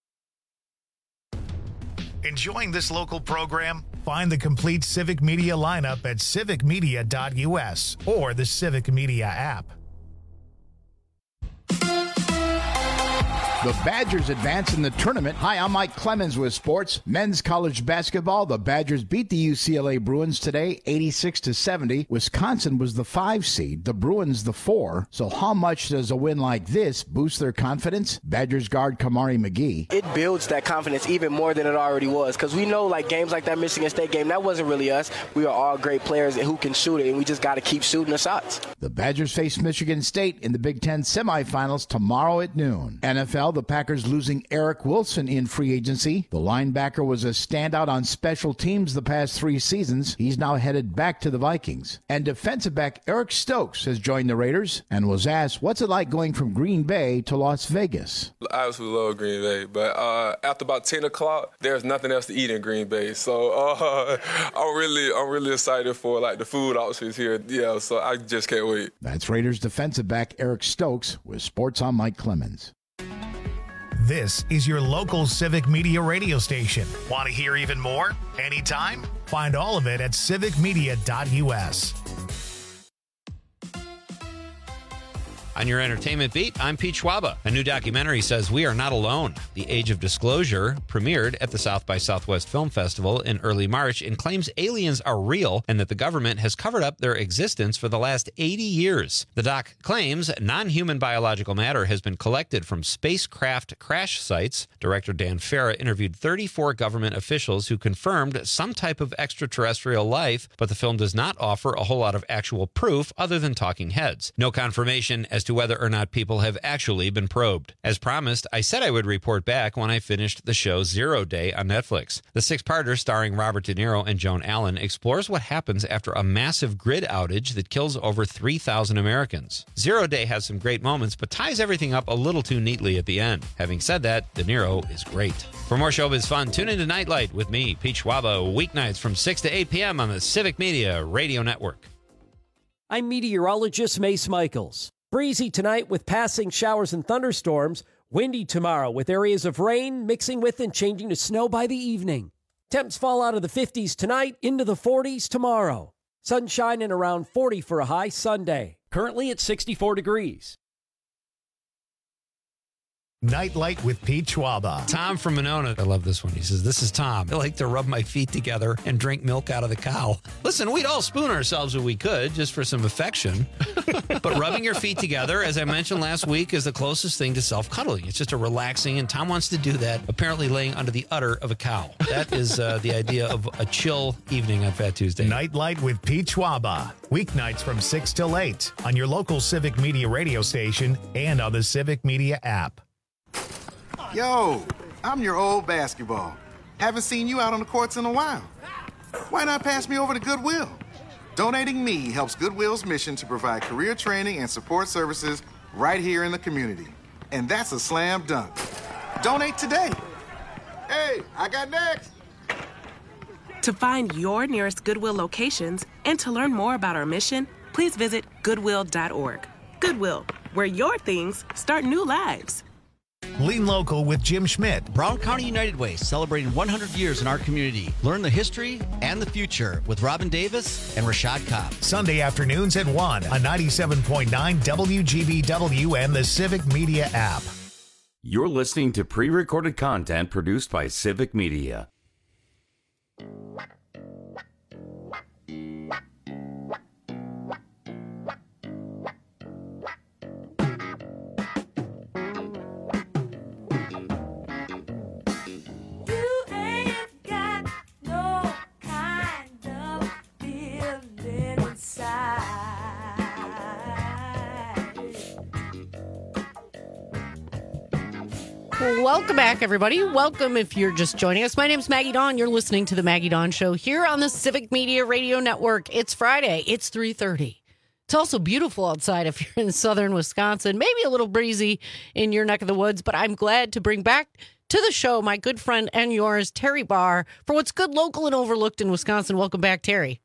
S1: Enjoying this local program? Find the complete Civic Media lineup at civic media dot U S or the Civic Media app.
S10: The Badgers advance in the tournament. Hi, I'm Mike Clemens with sports. Men's college basketball. The Badgers beat the U C L A Bruins today, eighty-six to seventy. Wisconsin was the five seed, the Bruins the four. So how much does a win like this boost their confidence? Badgers guard Kamari McGee.
S11: It builds that confidence even more than it already was, because we know like games like that Michigan State game, that wasn't really us. We are all great players who can shoot it, and we just got to keep shooting the shots.
S10: The Badgers face Michigan State in the Big Ten semifinals tomorrow at noon. N F L, the Packers losing Eric Wilson in free agency. The linebacker was a standout on special teams the past three seasons. He's now headed back to the Vikings. And defensive back Eric Stokes has joined the Raiders and was asked, what's it like going from Green Bay to Las Vegas?
S12: I absolutely love Green Bay, but uh, after about ten o'clock, there's nothing else to eat in Green Bay. So uh, I'm really, I'm really excited for like the food options here. Yeah, so I just can't wait.
S10: That's Raiders defensive back Eric Stokes with Sports on Mike Clemens.
S1: This is your local Civic Media radio station. Want to hear even more? Anytime? Find all of it at civic media dot U S.
S13: On your entertainment beat, I'm Pete Schwaba. A new documentary says we are not alone. The Age of Disclosure premiered at the South by Southwest Film Festival in early March and claims aliens are real and that the government has covered up their existence for the last eighty years. The doc claims non-human biological matter has been collected from spacecraft crash sites. Director Dan Farah interviewed thirty-four government officials who confirmed some type of extraterrestrial life, but the film does not offer a whole lot of actual proof other than talking heads. No confirmation as to whether or not people have actually been probed. As promised, I said I would report back when I finished the show Zero Day on Netflix. The six-parter starring Robert De Niro and Joan Allen explores what happens after a massive grid outage that kills over three thousand Americans. Zero Day has some great moments, but ties everything up a little too neatly at the end. Having said that, De Niro is great. For more showbiz fun, tune into Nightlight with me, Pete Schwaba, weeknights from six to eight p.m. on the Civic Media Radio Network.
S14: I'm meteorologist Mace Michaels. Breezy tonight with passing showers and thunderstorms. Windy tomorrow with areas of rain mixing with and changing to snow by the evening. Temps fall out of the fifties tonight into the forties tomorrow. Sunshine and around forty for a high Sunday. Currently at sixty-four degrees.
S1: Nightlight with Pete Schwaba.
S13: Tom from Monona. I love this one. He says, this is Tom. I like to rub my feet together and drink milk out of the cow. Listen, we'd all spoon ourselves if we could, just for some affection. But rubbing your feet together, as I mentioned last week, is the closest thing to self-cuddling. It's just a relaxing, and Tom wants to do that, apparently laying under the udder of a cow. That is uh, the idea of a chill evening on Fat Tuesday.
S1: Nightlight with Pete Schwaba. Weeknights from six till eight on your local Civic Media radio station and on the Civic Media app.
S4: Yo, I'm your old basketball. Haven't seen you out on the courts in a while. Why not pass me over to Goodwill? Donating me helps Goodwill's mission to provide career training and support services right here in the community. And that's a slam dunk. Donate today. Hey, I got next.
S5: To find your nearest Goodwill locations and to learn more about our mission, please visit goodwill dot org. Goodwill, where your things start new lives.
S1: Lean Local with Jim Schmidt.
S6: Brown County United Way, celebrating one hundred years in our community. Learn the history and the future with Robin Davis and Rashad Cobb.
S1: Sunday afternoons at one on ninety-seven point nine W G B W and the Civic Media app.
S16: You're listening to pre-recorded content produced by Civic Media.
S17: Welcome back, everybody. Welcome if you're just joining us. My name's Maggie Dawn. You're listening to the Maggie Dawn Show here on the Civic Media Radio Network. It's Friday. It's three thirty. It's also beautiful outside if you're in southern Wisconsin. Maybe a little breezy in your neck of the woods, but I'm glad to bring back to the show my good friend and yours, Terry Barr, for what's good, local, and overlooked in Wisconsin. Welcome back, Terry.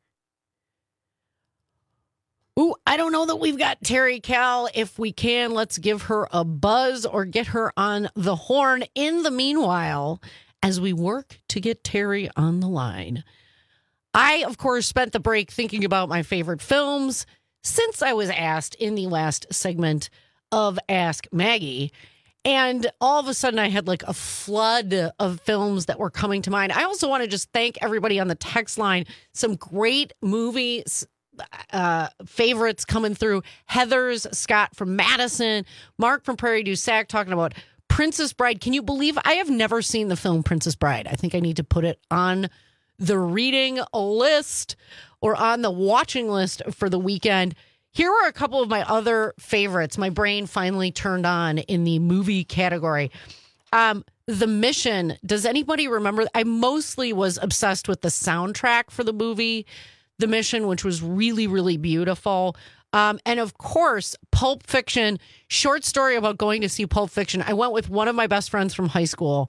S17: Ooh, I don't know that we've got Terry Cal. If we can, let's give her a buzz or get her on the horn. In the meanwhile, as we work to get Terry on the line, I, of course, spent the break thinking about my favorite films since I was asked in the last segment of Ask Maggie. And all of a sudden, I had like a flood of films that were coming to mind. I also want to just thank everybody on the text line. Some great movies. Uh, favorites coming through. Heather's, Scott from Madison, Mark from Prairie du Sac talking about Princess Bride. Can you believe I have never seen the film Princess Bride? I think I need to put it on the reading list or on the watching list for the weekend. Here are a couple of my other favorites. My brain finally turned on in the movie category. Um, The Mission. Does anybody remember? I mostly was obsessed with the soundtrack for the movie The Mission, which was really, really beautiful. Um, and of course, Pulp Fiction, short story about going to see Pulp Fiction. I went with one of my best friends from high school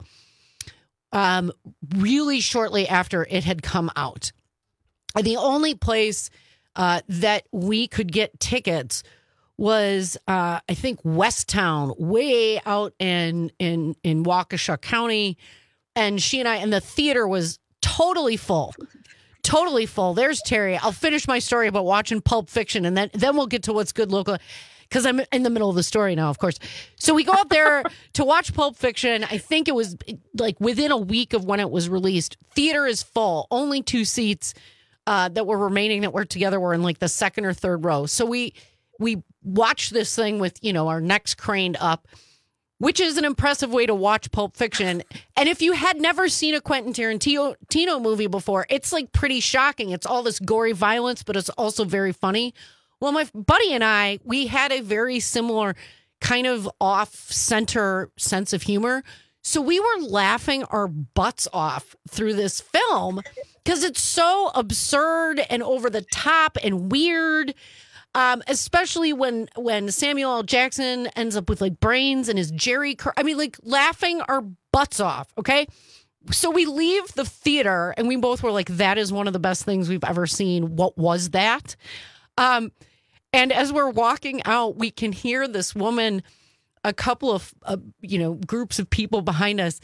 S17: um, really shortly after it had come out. And the only place uh, that we could get tickets was, uh, I think, Westtown, way out in, in, in Waukesha County. And she and I, and the theater was totally full. Totally full. There's Terry. I'll finish my story about watching Pulp Fiction, and then then we'll get to what's good local, because I'm in the middle of the story now, of course. So we go out there to watch Pulp Fiction. I think it was like within a week of when it was released. Theater is full. Only two seats uh, that were remaining that were together were in like the second or third row. So we we watched this thing with, you know, our necks craned up, which is an impressive way to watch Pulp Fiction. And if you had never seen a Quentin Tarantino movie before, it's like pretty shocking. It's all this gory violence, but it's also very funny. Well, my buddy and I, we had a very similar kind of off-center sense of humor. So we were laughing our butts off through this film because it's so absurd and over the top and weird. Um, especially when when Samuel L. Jackson ends up with like brains and his Jerry Cur- I mean, like laughing our butts off. Okay. So we leave the theater and we both were like, that is one of the best things we've ever seen. What was that? Um, and as we're walking out, we can hear this woman, a couple of, uh, you know, groups of people behind us.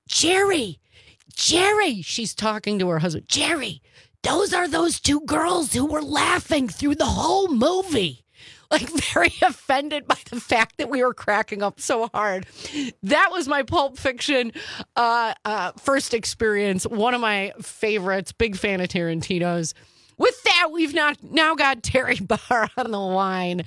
S17: Jerry, Jerry, she's talking to her husband. Jerry, those are those two girls who were laughing through the whole movie. Like very offended by the fact that we were cracking up so hard. That was my Pulp Fiction uh, uh, first experience. One of my favorites. Big fan of Tarantino's. With that, we've not now got Terry Barr on the line.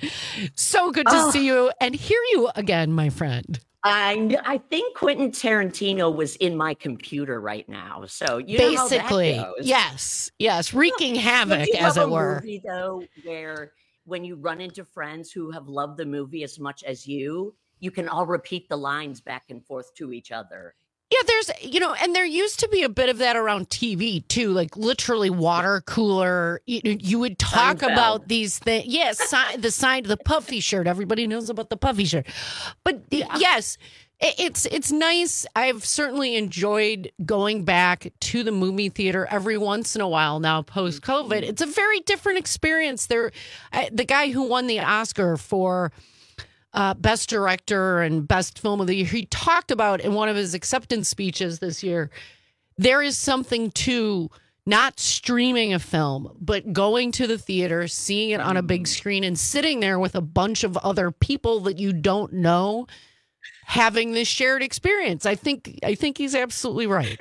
S17: So good to oh. see you and hear you again, my friend.
S28: I I think Quentin Tarantino was in my computer right now, so you know
S17: basically,
S28: how that goes.
S17: yes, yes, wreaking
S28: Look,
S17: havoc,
S28: you
S17: as
S28: have
S17: it
S28: a
S17: were.
S28: Movie, though, where when you run into friends who have loved the movie as much as you, you can all repeat the lines back and forth to each other.
S17: Yeah, there's, you know, and there used to be a bit of that around T V too, like literally water cooler. You, you would talk
S28: Seinfeld. about
S17: these things. Yes, si- the sign, the puffy shirt. Everybody knows about the puffy shirt. But yeah. yes, it, it's it's nice. I've certainly enjoyed going back to the movie theater every once in a while now, post COVID. It's a very different experience. There, I, the guy who won the Oscar for Uh, best director and best film of the year, he talked about in one of his acceptance speeches this year, there is something to not streaming a film, but going to the theater, seeing it on a big screen and sitting there with a bunch of other people that you don't know, having this shared experience. I think, I think he's absolutely right.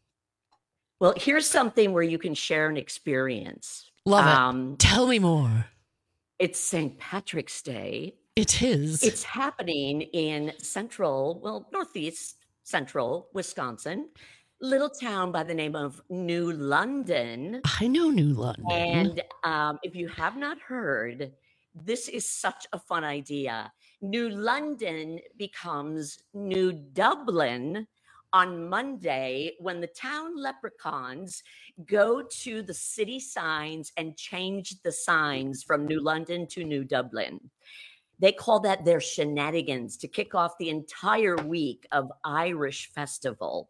S28: Well, here's something where you can share an experience.
S17: Love
S28: um,
S17: it. Tell me more.
S28: It's Saint Patrick's Day.
S17: It is.
S28: It's happening in central, well, northeast central Wisconsin, little town by the name of New London.
S17: I know New London.
S28: And um, if you have not heard, this is such a fun idea. New London becomes New Dublin on Monday when the town leprechauns go to the city signs and change the signs from New London to New Dublin. They call that their shenanigans to kick off the entire week of Irish Festival.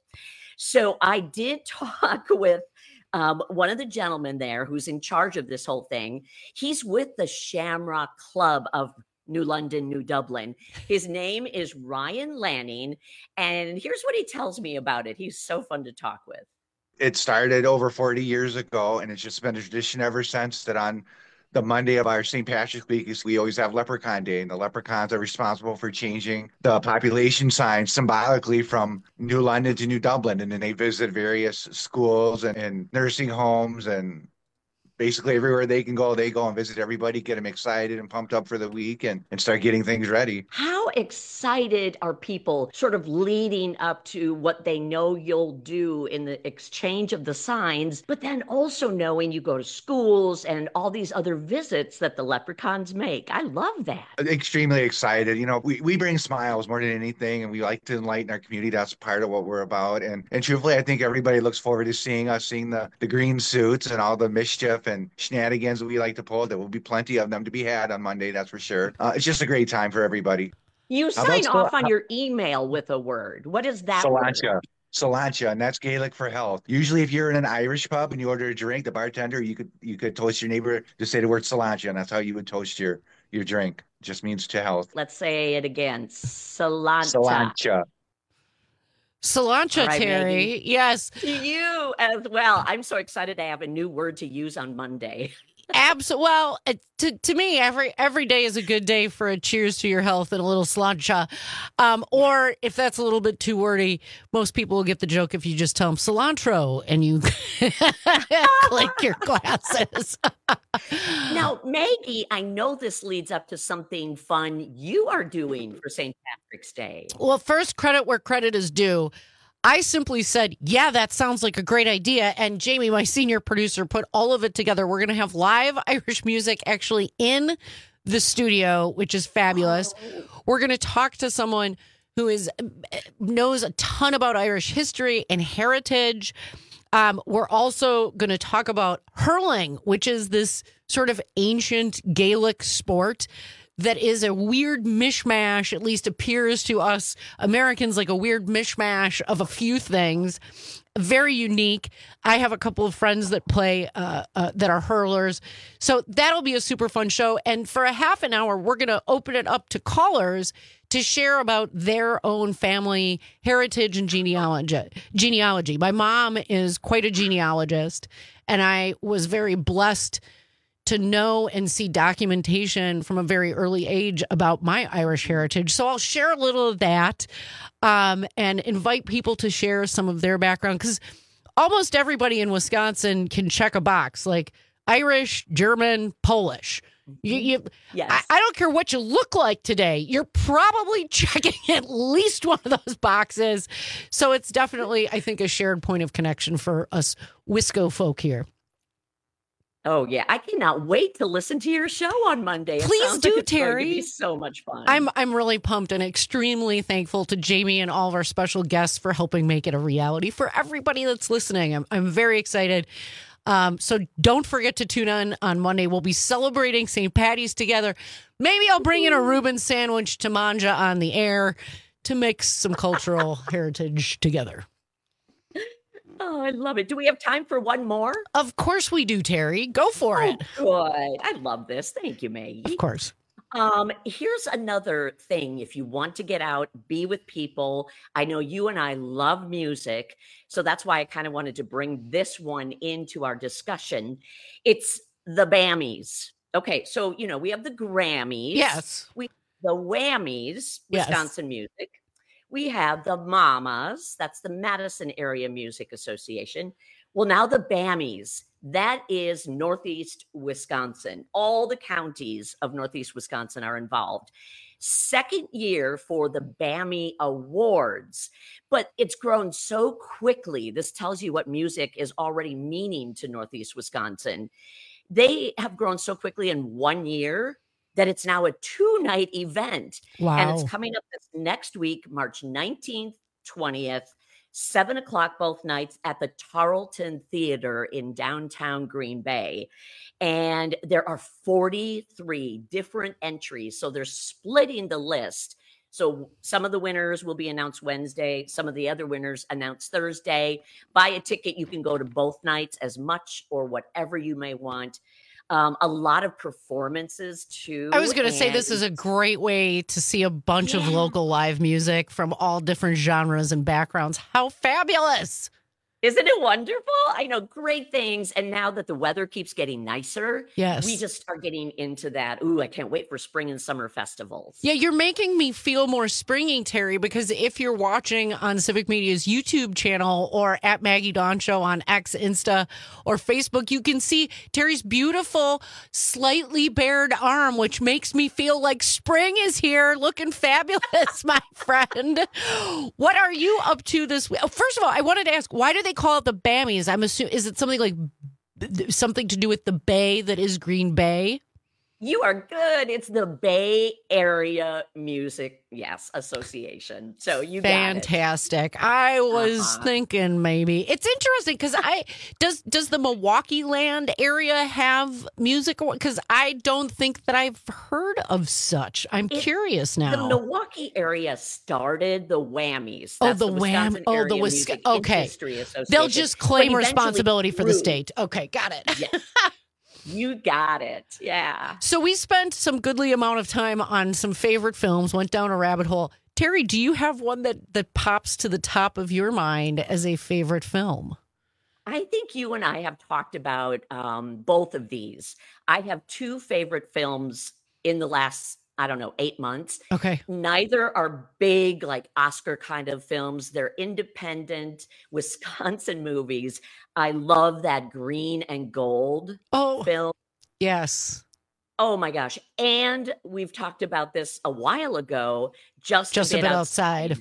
S28: So I did talk with um, one of the gentlemen there who's in charge of this whole thing. He's with the Shamrock Club of New London, New Dublin. His name is Ryan Lanning, and here's what he tells me about it. He's so fun to talk with.
S7: It started over forty years ago, and it's just been a tradition ever since that on the Monday of our Saint Patrick's Week, is we always have Leprechaun Day, and the leprechauns are responsible for changing the population signs symbolically from New London to New Dublin. And then they visit various schools and, and nursing homes, and basically everywhere they can go, they go and visit everybody, get them excited and pumped up for the week, and, and start getting things ready.
S28: How excited are people sort of leading up to what they know you'll do in the exchange of the signs, but then also knowing you go to schools and all these other visits that the leprechauns make? I love that.
S7: Extremely excited. You know, we, we bring smiles more than anything, and we like to enlighten our community. That's part of what we're about. And and truthfully, I think everybody looks forward to seeing us, seeing the, the green suits and all the mischief and shenanigans that we like to pull. There will be plenty of them to be had on Monday, that's for sure. Uh, it's just a great time for everybody.
S28: You
S7: How
S28: sign
S7: about
S28: off
S7: Sol-
S28: on your email with a word. What is that
S7: Solancha.
S28: word?
S7: Solancha, and that's Gaelic for health. Usually if you're in an Irish pub and you order a drink, the bartender, you could you could toast your neighbor to say the word Solancha, and that's how you would toast your, your drink. It just means to health.
S28: Let's say it again. Solancha.
S7: Solancha.
S17: Solancha,
S28: Right,
S17: Terry.
S28: Maggie.
S17: Yes.
S28: To you as well. I'm so excited to have a new word to use on Monday.
S17: Absolutely. Well, uh, to to me, every every day is a good day for a cheers to your health and a little slancha. Um, or if that's a little bit too wordy, most people will get the joke if you just tell them cilantro and you click your glasses.
S28: Now, Maggie, I know this leads up to something fun you are doing for Saint Patrick's Day.
S17: Well, first, credit where credit is due. I simply said, yeah, that sounds like a great idea. And Jamie, my senior producer, put all of it together. We're going to have live Irish music actually in the studio, which is fabulous. Oh. We're going to talk to someone who is knows a ton about Irish history and heritage. Um, we're also going to talk about hurling, which is this sort of ancient Gaelic sport that is a weird mishmash, at least appears to us Americans like a weird mishmash of a few things. Very unique. I have a couple of friends that play, uh, uh, that are hurlers. So that'll be a super fun show. And for a half an hour, we're going to open it up to callers to share about their own family heritage and genealogy. Genealogy. My mom is quite a genealogist, and I was very blessed to know and see documentation from a very early age about my Irish heritage. So I'll share a little of that um, and invite people to share some of their background, because almost everybody in Wisconsin can check a box, like Irish, German, Polish. You, you,
S28: yes.
S17: I, I don't care what you look like today. You're probably checking at least one of those boxes. So it's definitely, I think, a shared point of connection for us Wisco folk here.
S28: Oh, yeah. I cannot wait to listen to your show on Monday. It
S17: Please
S28: sounds
S17: do,
S28: like it's going to
S17: Terry.
S28: be so much fun.
S17: I'm I'm really pumped and extremely thankful to Jamie and all of our special guests for helping make it a reality for everybody that's listening. I'm I'm very excited. Um, so don't forget to tune in on Monday. We'll be celebrating Saint Patty's together. Maybe I'll bring in a Reuben sandwich to Manja on the air to mix some cultural heritage together.
S28: Oh, I love it. Do we have time for one more?
S17: Of course we do, Terry. Go for
S28: oh,
S17: it.
S28: Good. I love this. Thank you, Maggie.
S17: Of course.
S28: Um, here's another thing. If you want to get out, be with people. I know you and I love music, so that's why I kind of wanted to bring this one into our discussion. It's the Bammies. Okay, so, you know, we have the Grammys.
S17: Yes.
S28: We the Whammies,
S17: Yes.
S28: Wisconsin music. We have the Mamas. That's the Madison Area Music Association. Well, now the Bammies. That is Northeast Wisconsin. All the counties of Northeast Wisconsin are involved. Second year for the Bammy Awards, but it's grown so quickly. This tells you what music is already meaning to Northeast Wisconsin. They have grown so quickly in one year that it's now a two-night event.
S17: Wow.
S28: And it's coming up this next week, March nineteenth, twentieth, seven o'clock both nights at the Tarleton Theater in downtown Green Bay. And there are forty-three different entries. So they're splitting the list. So some of the winners will be announced Wednesday. Some of the other winners announced Thursday. Buy a ticket. You can go to both nights as much or whatever you may want. Um, a lot of performances too.
S17: I was going to say
S28: and
S17: this is a great way to see a bunch of
S28: Yeah.
S17: local live music from all different genres and backgrounds. How fabulous!
S28: Isn't it wonderful? I know, great things. And now that the weather keeps getting nicer,
S17: Yes.
S28: we just are getting into that. Ooh, I can't wait for spring and summer festivals.
S17: Yeah, you're making me feel more springy, Terry, because if you're watching on Civic Media's YouTube channel or at Maggie Dawn Show on X, Insta, or Facebook, you can see Terry's beautiful, slightly bared arm, which makes me feel like spring is here, looking fabulous, my friend. What are you up to this week? Oh, first of all, I wanted to ask, why do they call it the Bammies? I'm assuming, is it something like something to do with the bay that is Green Bay?
S28: You are good. It's the Bay Area Music, yes, Association. So you got it.
S17: Fantastic. I was
S28: Uh-huh.
S17: thinking maybe it's interesting because I does does the Milwaukee land area have music? Because I don't think that I've heard of such. I'm
S28: It-
S17: curious now.
S28: The Milwaukee area started the Whammies.
S17: Oh,
S28: That's
S17: the
S28: Wisconsin
S17: Wham! Oh,
S28: Area
S17: the
S28: Music
S17: Wisconsin. Okay,
S28: Industry Association.
S17: they'll just claim
S28: But eventually
S17: responsibility for the
S28: grew.
S17: state. Okay, got it.
S28: Yes. You got it. Yeah.
S17: So we spent some goodly amount of time on some favorite films. Went down a rabbit hole. Terry, do you have one that that pops to the top of your mind as a favorite film?
S28: I think you and I have talked about um, both of these. I have two favorite films in the last, I don't know, eight months.
S17: Okay.
S28: Neither are big, like Oscar kind of films. They're independent Wisconsin movies. I love that Green and Gold
S17: Oh,
S28: film.
S17: yes.
S28: Oh my gosh. And we've talked about this a while ago. Just,
S17: Just a bit outside.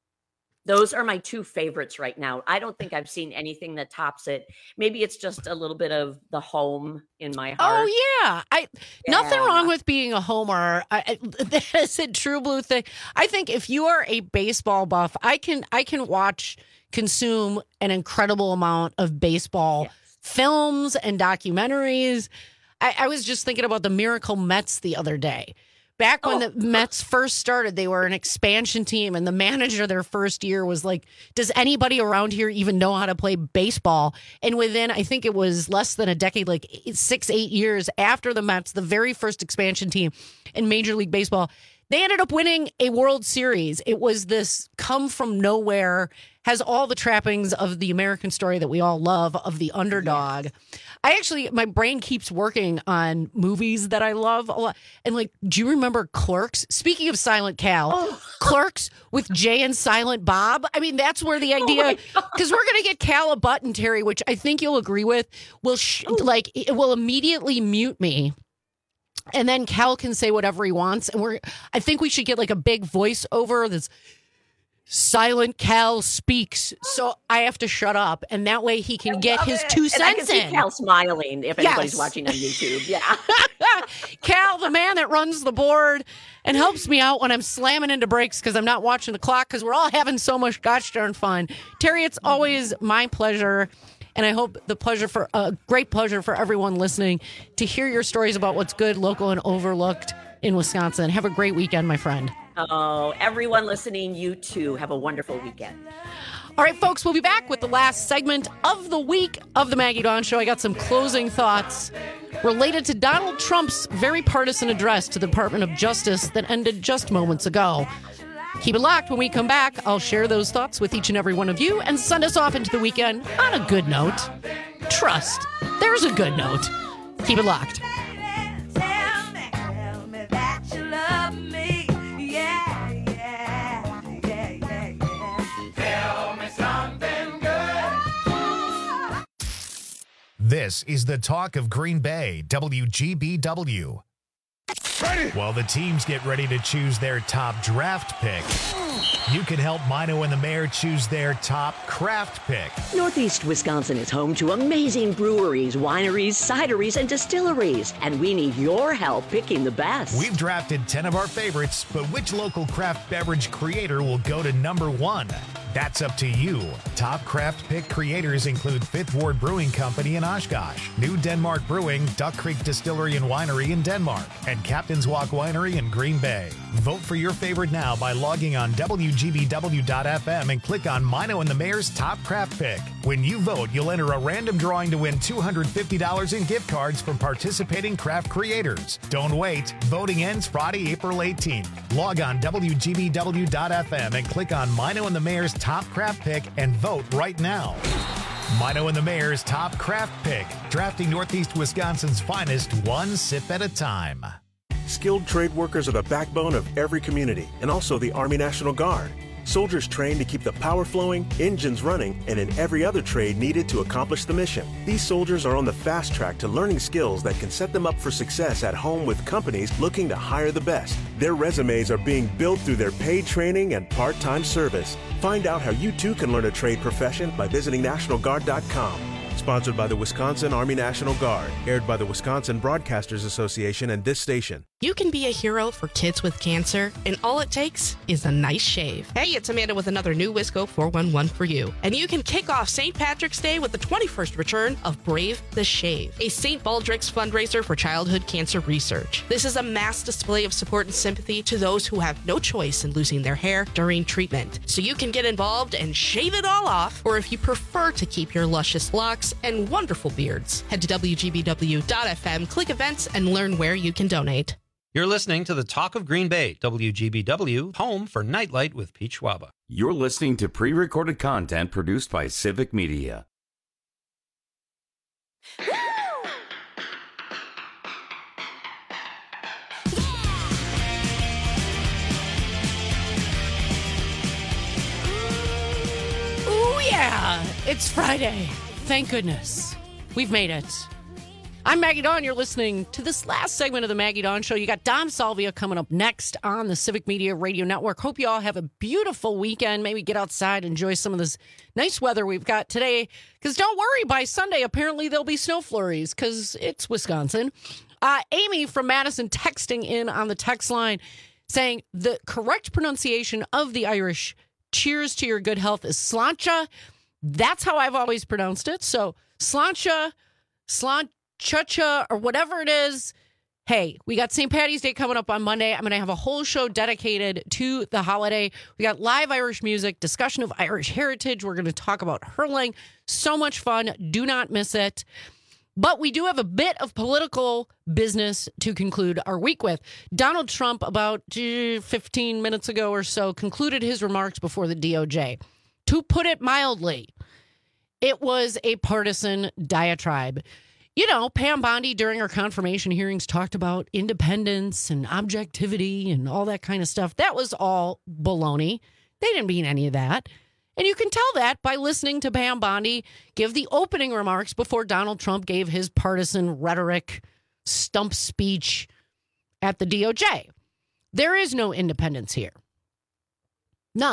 S28: Those are my two favorites right now. I don't think I've seen anything that tops it. Maybe it's just a little bit of the home in my heart.
S17: Oh yeah, I nothing
S28: Yeah.
S17: wrong with being a homer. I, I, that is a true blue thing. I think if you are a baseball buff, I can I can watch consume an incredible amount of baseball
S28: Yes.
S17: films and documentaries. I, I was just thinking about the Miracle Mets the other day. Back when
S28: Oh.
S17: the Mets first started, they were an expansion team, and the manager their first year was like, does anybody around here even know how to play baseball? And within, I think it was less than a decade, like eight, six, eight years after the Mets, the very first expansion team in Major League Baseball, they ended up winning a World Series. It was this come from nowhere, has all the trappings of the American story that we all love, of the underdog. I actually, my brain keeps working on movies that I love a lot. And like, do you remember Clerks? Speaking of Silent Cal,
S28: Oh.
S17: Clerks with Jay and Silent Bob. I mean, that's where the idea, because we're going to get Cal a button, Terry, which I think you'll agree with, will sh- like, it will immediately mute me. And then Cal can say whatever he wants. And we're, I think we should get like a big voiceover that's, Silent Cal speaks, so I have to shut up, and that way he can
S28: I
S17: get
S28: love
S17: his
S28: it.
S17: two
S28: And
S17: cents
S28: I can see
S17: in.
S28: Cal smiling if anybody's
S17: Yes.
S28: watching on YouTube. Yeah.
S17: Cal, the man that runs the board and helps me out when I'm slamming into breaks because I'm not watching the clock because we're all having so much gosh darn fun. Terry, it's always my pleasure, and I hope the pleasure for a uh, great pleasure for everyone listening to hear your stories about what's good, local, and overlooked in Wisconsin. Have a great weekend, my friend.
S28: Oh, everyone listening, you too. Have a wonderful weekend.
S17: All right, folks, we'll be back with the last segment of the week of the Maggie Dawn Show. I got some closing thoughts related to Donald Trump's very partisan address to the Department of Justice that ended just moments ago. Keep it locked. When we come back, I'll share those thoughts with each and every one of you and send us off into the weekend on a good note. Trust, there's a good note. Keep it locked.
S1: This is the talk of Green Bay, W G B W. Ready. While the teams get ready to choose their top draft pick, you can help Mino and the Mayor choose their top craft pick.
S28: Northeast Wisconsin is home to amazing breweries, wineries, cideries, and distilleries, and we need your help picking the best.
S1: We've drafted ten of our favorites, but which local craft beverage creator will go to number one? That's up to you. Top craft pick creators include Fifth Ward Brewing Company in Oshkosh, New Denmark Brewing, Duck Creek Distillery and Winery in Denmark, and Captain's Walk Winery in Green Bay. Vote for your favorite now by logging on W G B W dot F M and click on Mino and the Mayor's Top Craft Pick. When you vote, you'll enter a random drawing to win two hundred fifty dollars in gift cards from participating craft creators. Don't wait. Voting ends Friday, April eighteenth. Log on W G B W dot F M and click on Mino and the Mayor's Top Craft Pick and vote right now. Mino and the Mayor's Top Craft Pick, drafting Northeast Wisconsin's finest one sip at a time.
S9: Skilled trade workers are the backbone of every community, and also the Army National Guard. Soldiers trained to keep the power flowing, engines running, and in every other trade needed to accomplish the mission. These soldiers are on the fast track to learning skills that can set them up for success at home with companies looking to hire the best. Their resumes are being built through their paid training and part-time service. Find out how you too can learn a trade profession by visiting National Guard dot com. Sponsored by the Wisconsin Army National Guard. Aired by the Wisconsin Broadcasters Association and this station.
S15: You can be a hero for kids with cancer, and all it takes is a nice shave. Hey, it's Amanda with another new Wisco four one one for you. And you can kick off Saint Patrick's Day with the twenty-first return of Brave the Shave, a Saint Baldrick's fundraiser for childhood cancer research. This is a mass display of support and sympathy to those who have no choice in losing their hair during treatment. So you can get involved and shave it all off, or if you prefer to keep your luscious locks and wonderful beards, head to W G B W dot F M, click events, and learn where you can donate.
S13: You're listening to the Talk of Green Bay, W G B W, home for Nightlight with Pete Schwaba.
S16: You're listening to pre-recorded content produced by Civic Media.
S17: Ooh, yeah, it's Friday. Thank goodness. We've made it. I'm Maggie Dawn. You're listening to this last segment of the Maggie Dawn Show. You got Dom Salvia coming up next on the Civic Media Radio Network. Hope you all have a beautiful weekend. Maybe get outside, enjoy some of this nice weather we've got today. Because don't worry, by Sunday, apparently there'll be snow flurries because it's Wisconsin. Uh, Amy from Madison texting in on the text line saying the correct pronunciation of the Irish cheers to your good health is sláinte. That's how I've always pronounced it. So sláinte, sláinte. Cha-cha or whatever it is. Hey, we got Saint Patty's Day coming up on Monday. I'm going to have a whole show dedicated to the holiday. We got live Irish music, discussion of Irish heritage. We're going to talk about hurling. So much fun. Do not miss it. But we do have a bit of political business to conclude our week with. Donald Trump, about fifteen minutes ago or so, concluded his remarks before the D O J. To put it mildly, it was a partisan diatribe. You know, Pam Bondi during her confirmation hearings talked about independence and objectivity and all that kind of stuff. That was all baloney. They didn't mean any of that. And you can tell that by listening to Pam Bondi give the opening remarks before Donald Trump gave his partisan rhetoric stump speech at the D O J. There is no independence here. None.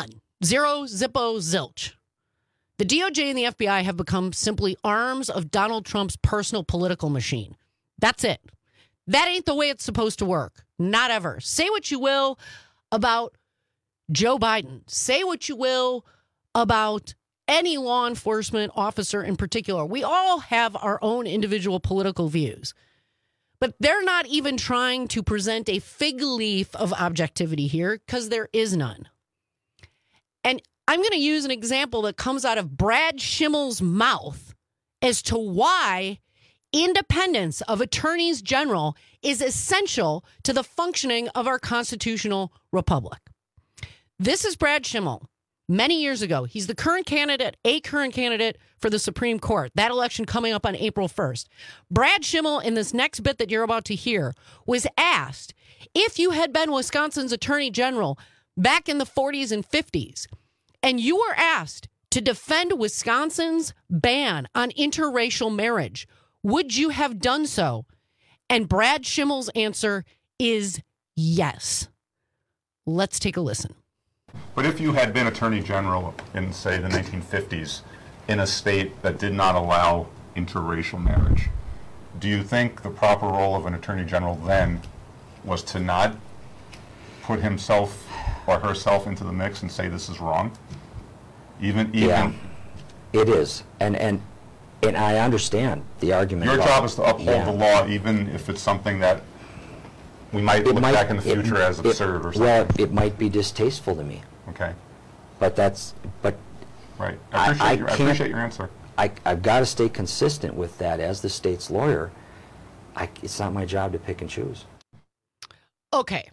S17: Zero, zippo, zilch. The D O J and the F B I have become simply arms of Donald Trump's personal political machine. That's it. That ain't the way it's supposed to work. Not ever. Say what you will about Joe Biden. Say what you will about any law enforcement officer in particular. We all have our own individual political views. But they're not even trying to present a fig leaf of objectivity here because there is none. And I'm going to use an example that comes out of Brad Schimmel's mouth as to why independence of attorneys general is essential to the functioning of our constitutional republic. This is Brad Schimmel. Many years ago, he's the current candidate, a current candidate for the Supreme Court. That election coming up on April first. Brad Schimmel, in this next bit that you're about to hear, was asked if you had been Wisconsin's attorney general back in the forties and fifties, and you were asked to defend Wisconsin's ban on interracial marriage, would you have done so? And Brad Schimmel's answer is yes. Let's take a listen.
S8: But if you had been Attorney General in, say, the nineteen fifties in a state that did not allow interracial marriage, do you think the proper role of an Attorney General then was to not put himself or herself into the mix and say this is wrong? Even, even
S19: yeah, it is. And, and, and I understand the argument.
S8: Your
S19: about,
S8: job is to uphold
S19: yeah.
S8: the law, even if it's something that we might
S19: it
S8: look
S19: might,
S8: back in the future
S19: it,
S8: as absurd
S19: it,
S8: or something.
S19: Well, it might be distasteful to me.
S8: Okay.
S19: But that's, but
S8: right. I appreciate,
S19: I,
S8: your, I appreciate your answer.
S19: I, I've got to stay consistent with that as the state's lawyer. I, it's not my job to pick and choose.
S17: Okay.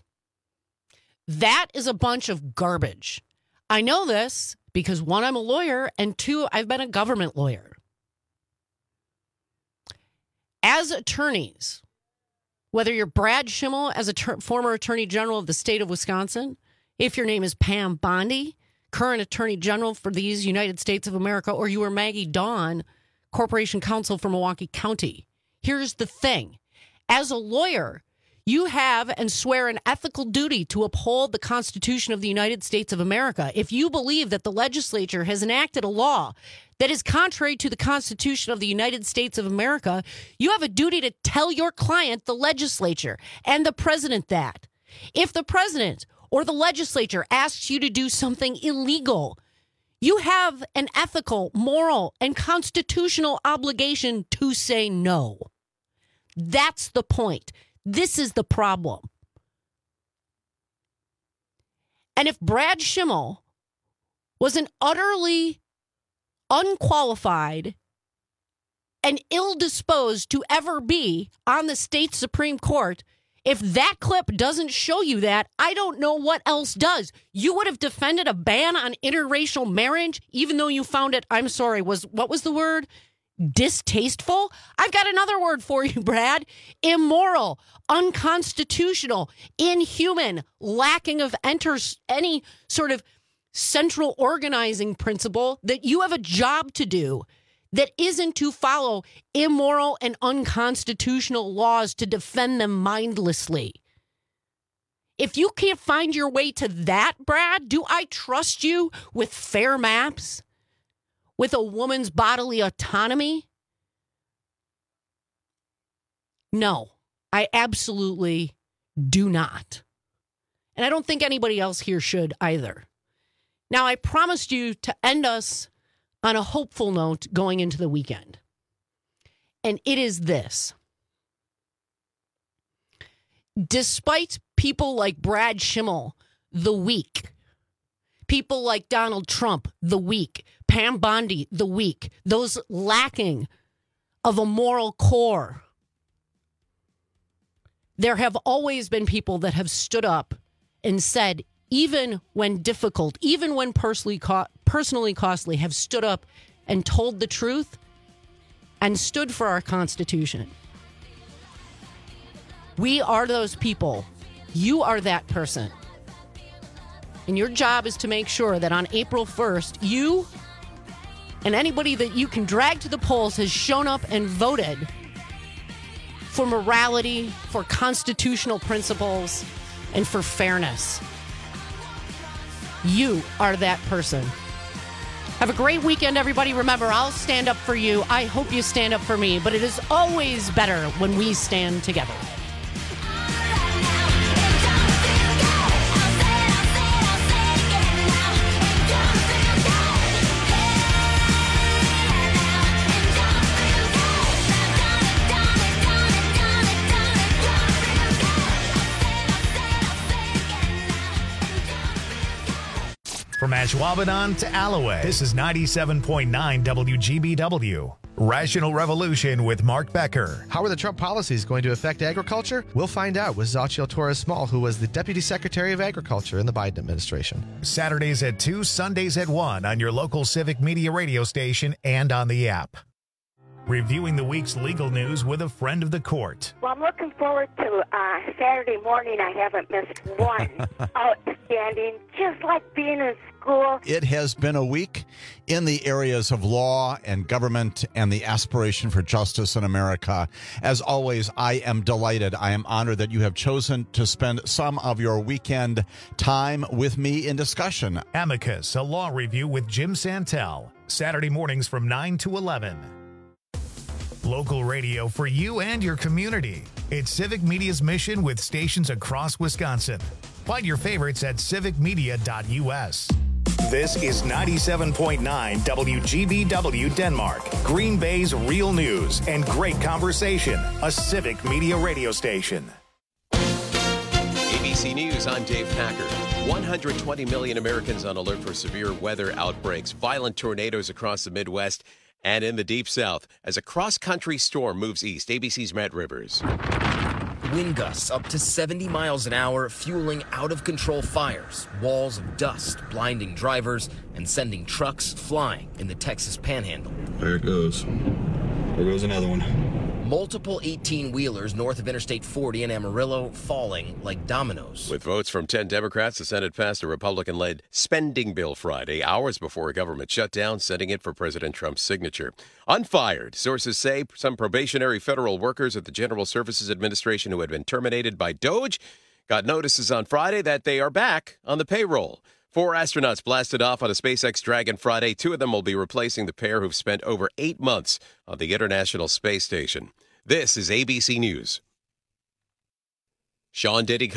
S17: That is a bunch of garbage. I know this because one, I'm a lawyer, and two, I've been a government lawyer. As attorneys, whether you're Brad Schimmel as a ter- former Attorney General of the state of Wisconsin, if your name is Pam Bondi, current Attorney General for these United States of America, or you are Maggie Dawn, Corporation Counsel for Milwaukee County, here's the thing. As a lawyer, you have and swear an ethical duty to uphold the Constitution of the United States of America. If you believe that the legislature has enacted a law that is contrary to the Constitution of the United States of America, you have a duty to tell your client, the legislature, and the president that. If the president or the legislature asks you to do something illegal, you have an ethical, moral, and constitutional obligation to say no. That's the point. This is the problem. And if Brad Schimmel was an utterly unqualified and ill-disposed to ever be on the state Supreme Court, if that clip doesn't show you that, I don't know what else does. You would have defended a ban on interracial marriage, even though you found it, I'm sorry, was what was the word? Distasteful? I've got another word for you, Brad. Immoral, unconstitutional, inhuman, lacking of enter- any sort of central organizing principle that you have a job to do that isn't to follow immoral and unconstitutional laws to defend them mindlessly. If you can't find your way to that, Brad, do I trust you with fair maps? With a woman's bodily autonomy? No, I absolutely do not. And I don't think anybody else here should either. Now, I promised you to end us on a hopeful note going into the weekend. And it is this. Despite people like Brad Schimmel, the weak, people like Donald Trump, the weak, Pam Bondi, the weak, those lacking of a moral core, there have always been people that have stood up and said, even when difficult, even when personally co- personally costly, have stood up and told the truth and stood for our Constitution. We are those people. You are that person. And your job is to make sure that on April first, you and anybody that you can drag to the polls has shown up and voted for morality, for constitutional principles, and for fairness. You are that person. Have a great weekend, everybody. Remember, I'll stand up for you. I hope you stand up for me, but it is always better when we stand together.
S1: From Ashwaubenon to Alloway, this is ninety-seven point nine W G B W. Rational Revolution with Mark Becker.
S20: How are the Trump policies going to affect agriculture? We'll find out with Xochitl Torres-Small, who was the Deputy Secretary of Agriculture in the Biden administration.
S1: Saturdays at two, Sundays at one on your local Civic Media radio station and on the app. Reviewing the week's legal news with a friend of the court.
S21: Well, I'm looking forward to uh, Saturday morning. I haven't missed one. Outstanding, just like being in school.
S22: It has been a week in the areas of law and government and the aspiration for justice in America. As always, I am delighted. I am honored that you have chosen to spend some of your weekend time with me in discussion.
S1: Amicus, a law review with Jim Santel. Saturday mornings from nine to eleven. Local radio for you and your community. It's Civic Media's mission with stations across Wisconsin. Find your favorites at civic media dot U S. This is ninety-seven point nine W G B W Denmark, Green Bay's real news and great conversation. A Civic Media radio station.
S2: A B C News, I'm Dave Packer. one hundred twenty million Americans on alert for severe weather outbreaks, violent tornadoes across the Midwest and in the Deep South as a cross-country storm moves east. A B C's Matt Rivers.
S23: Wind gusts up to seventy miles an hour, fueling out-of-control fires, walls of dust blinding drivers and sending trucks flying in the Texas Panhandle.
S24: There it goes. There goes another one.
S23: Multiple eighteen-wheelers north of Interstate forty in Amarillo falling like dominoes.
S2: With votes from ten Democrats, the Senate passed a Republican-led spending bill Friday, hours before a government shutdown, sending it for President Trump's signature. Unfired, sources say some probationary federal workers at the General Services Administration who had been terminated by DOGE got notices on Friday that they are back on the payroll. Four astronauts blasted off on a SpaceX Dragon Friday. Two of them will be replacing the pair who've spent over eight months on the International Space Station. This is A B C News. Sean Diddy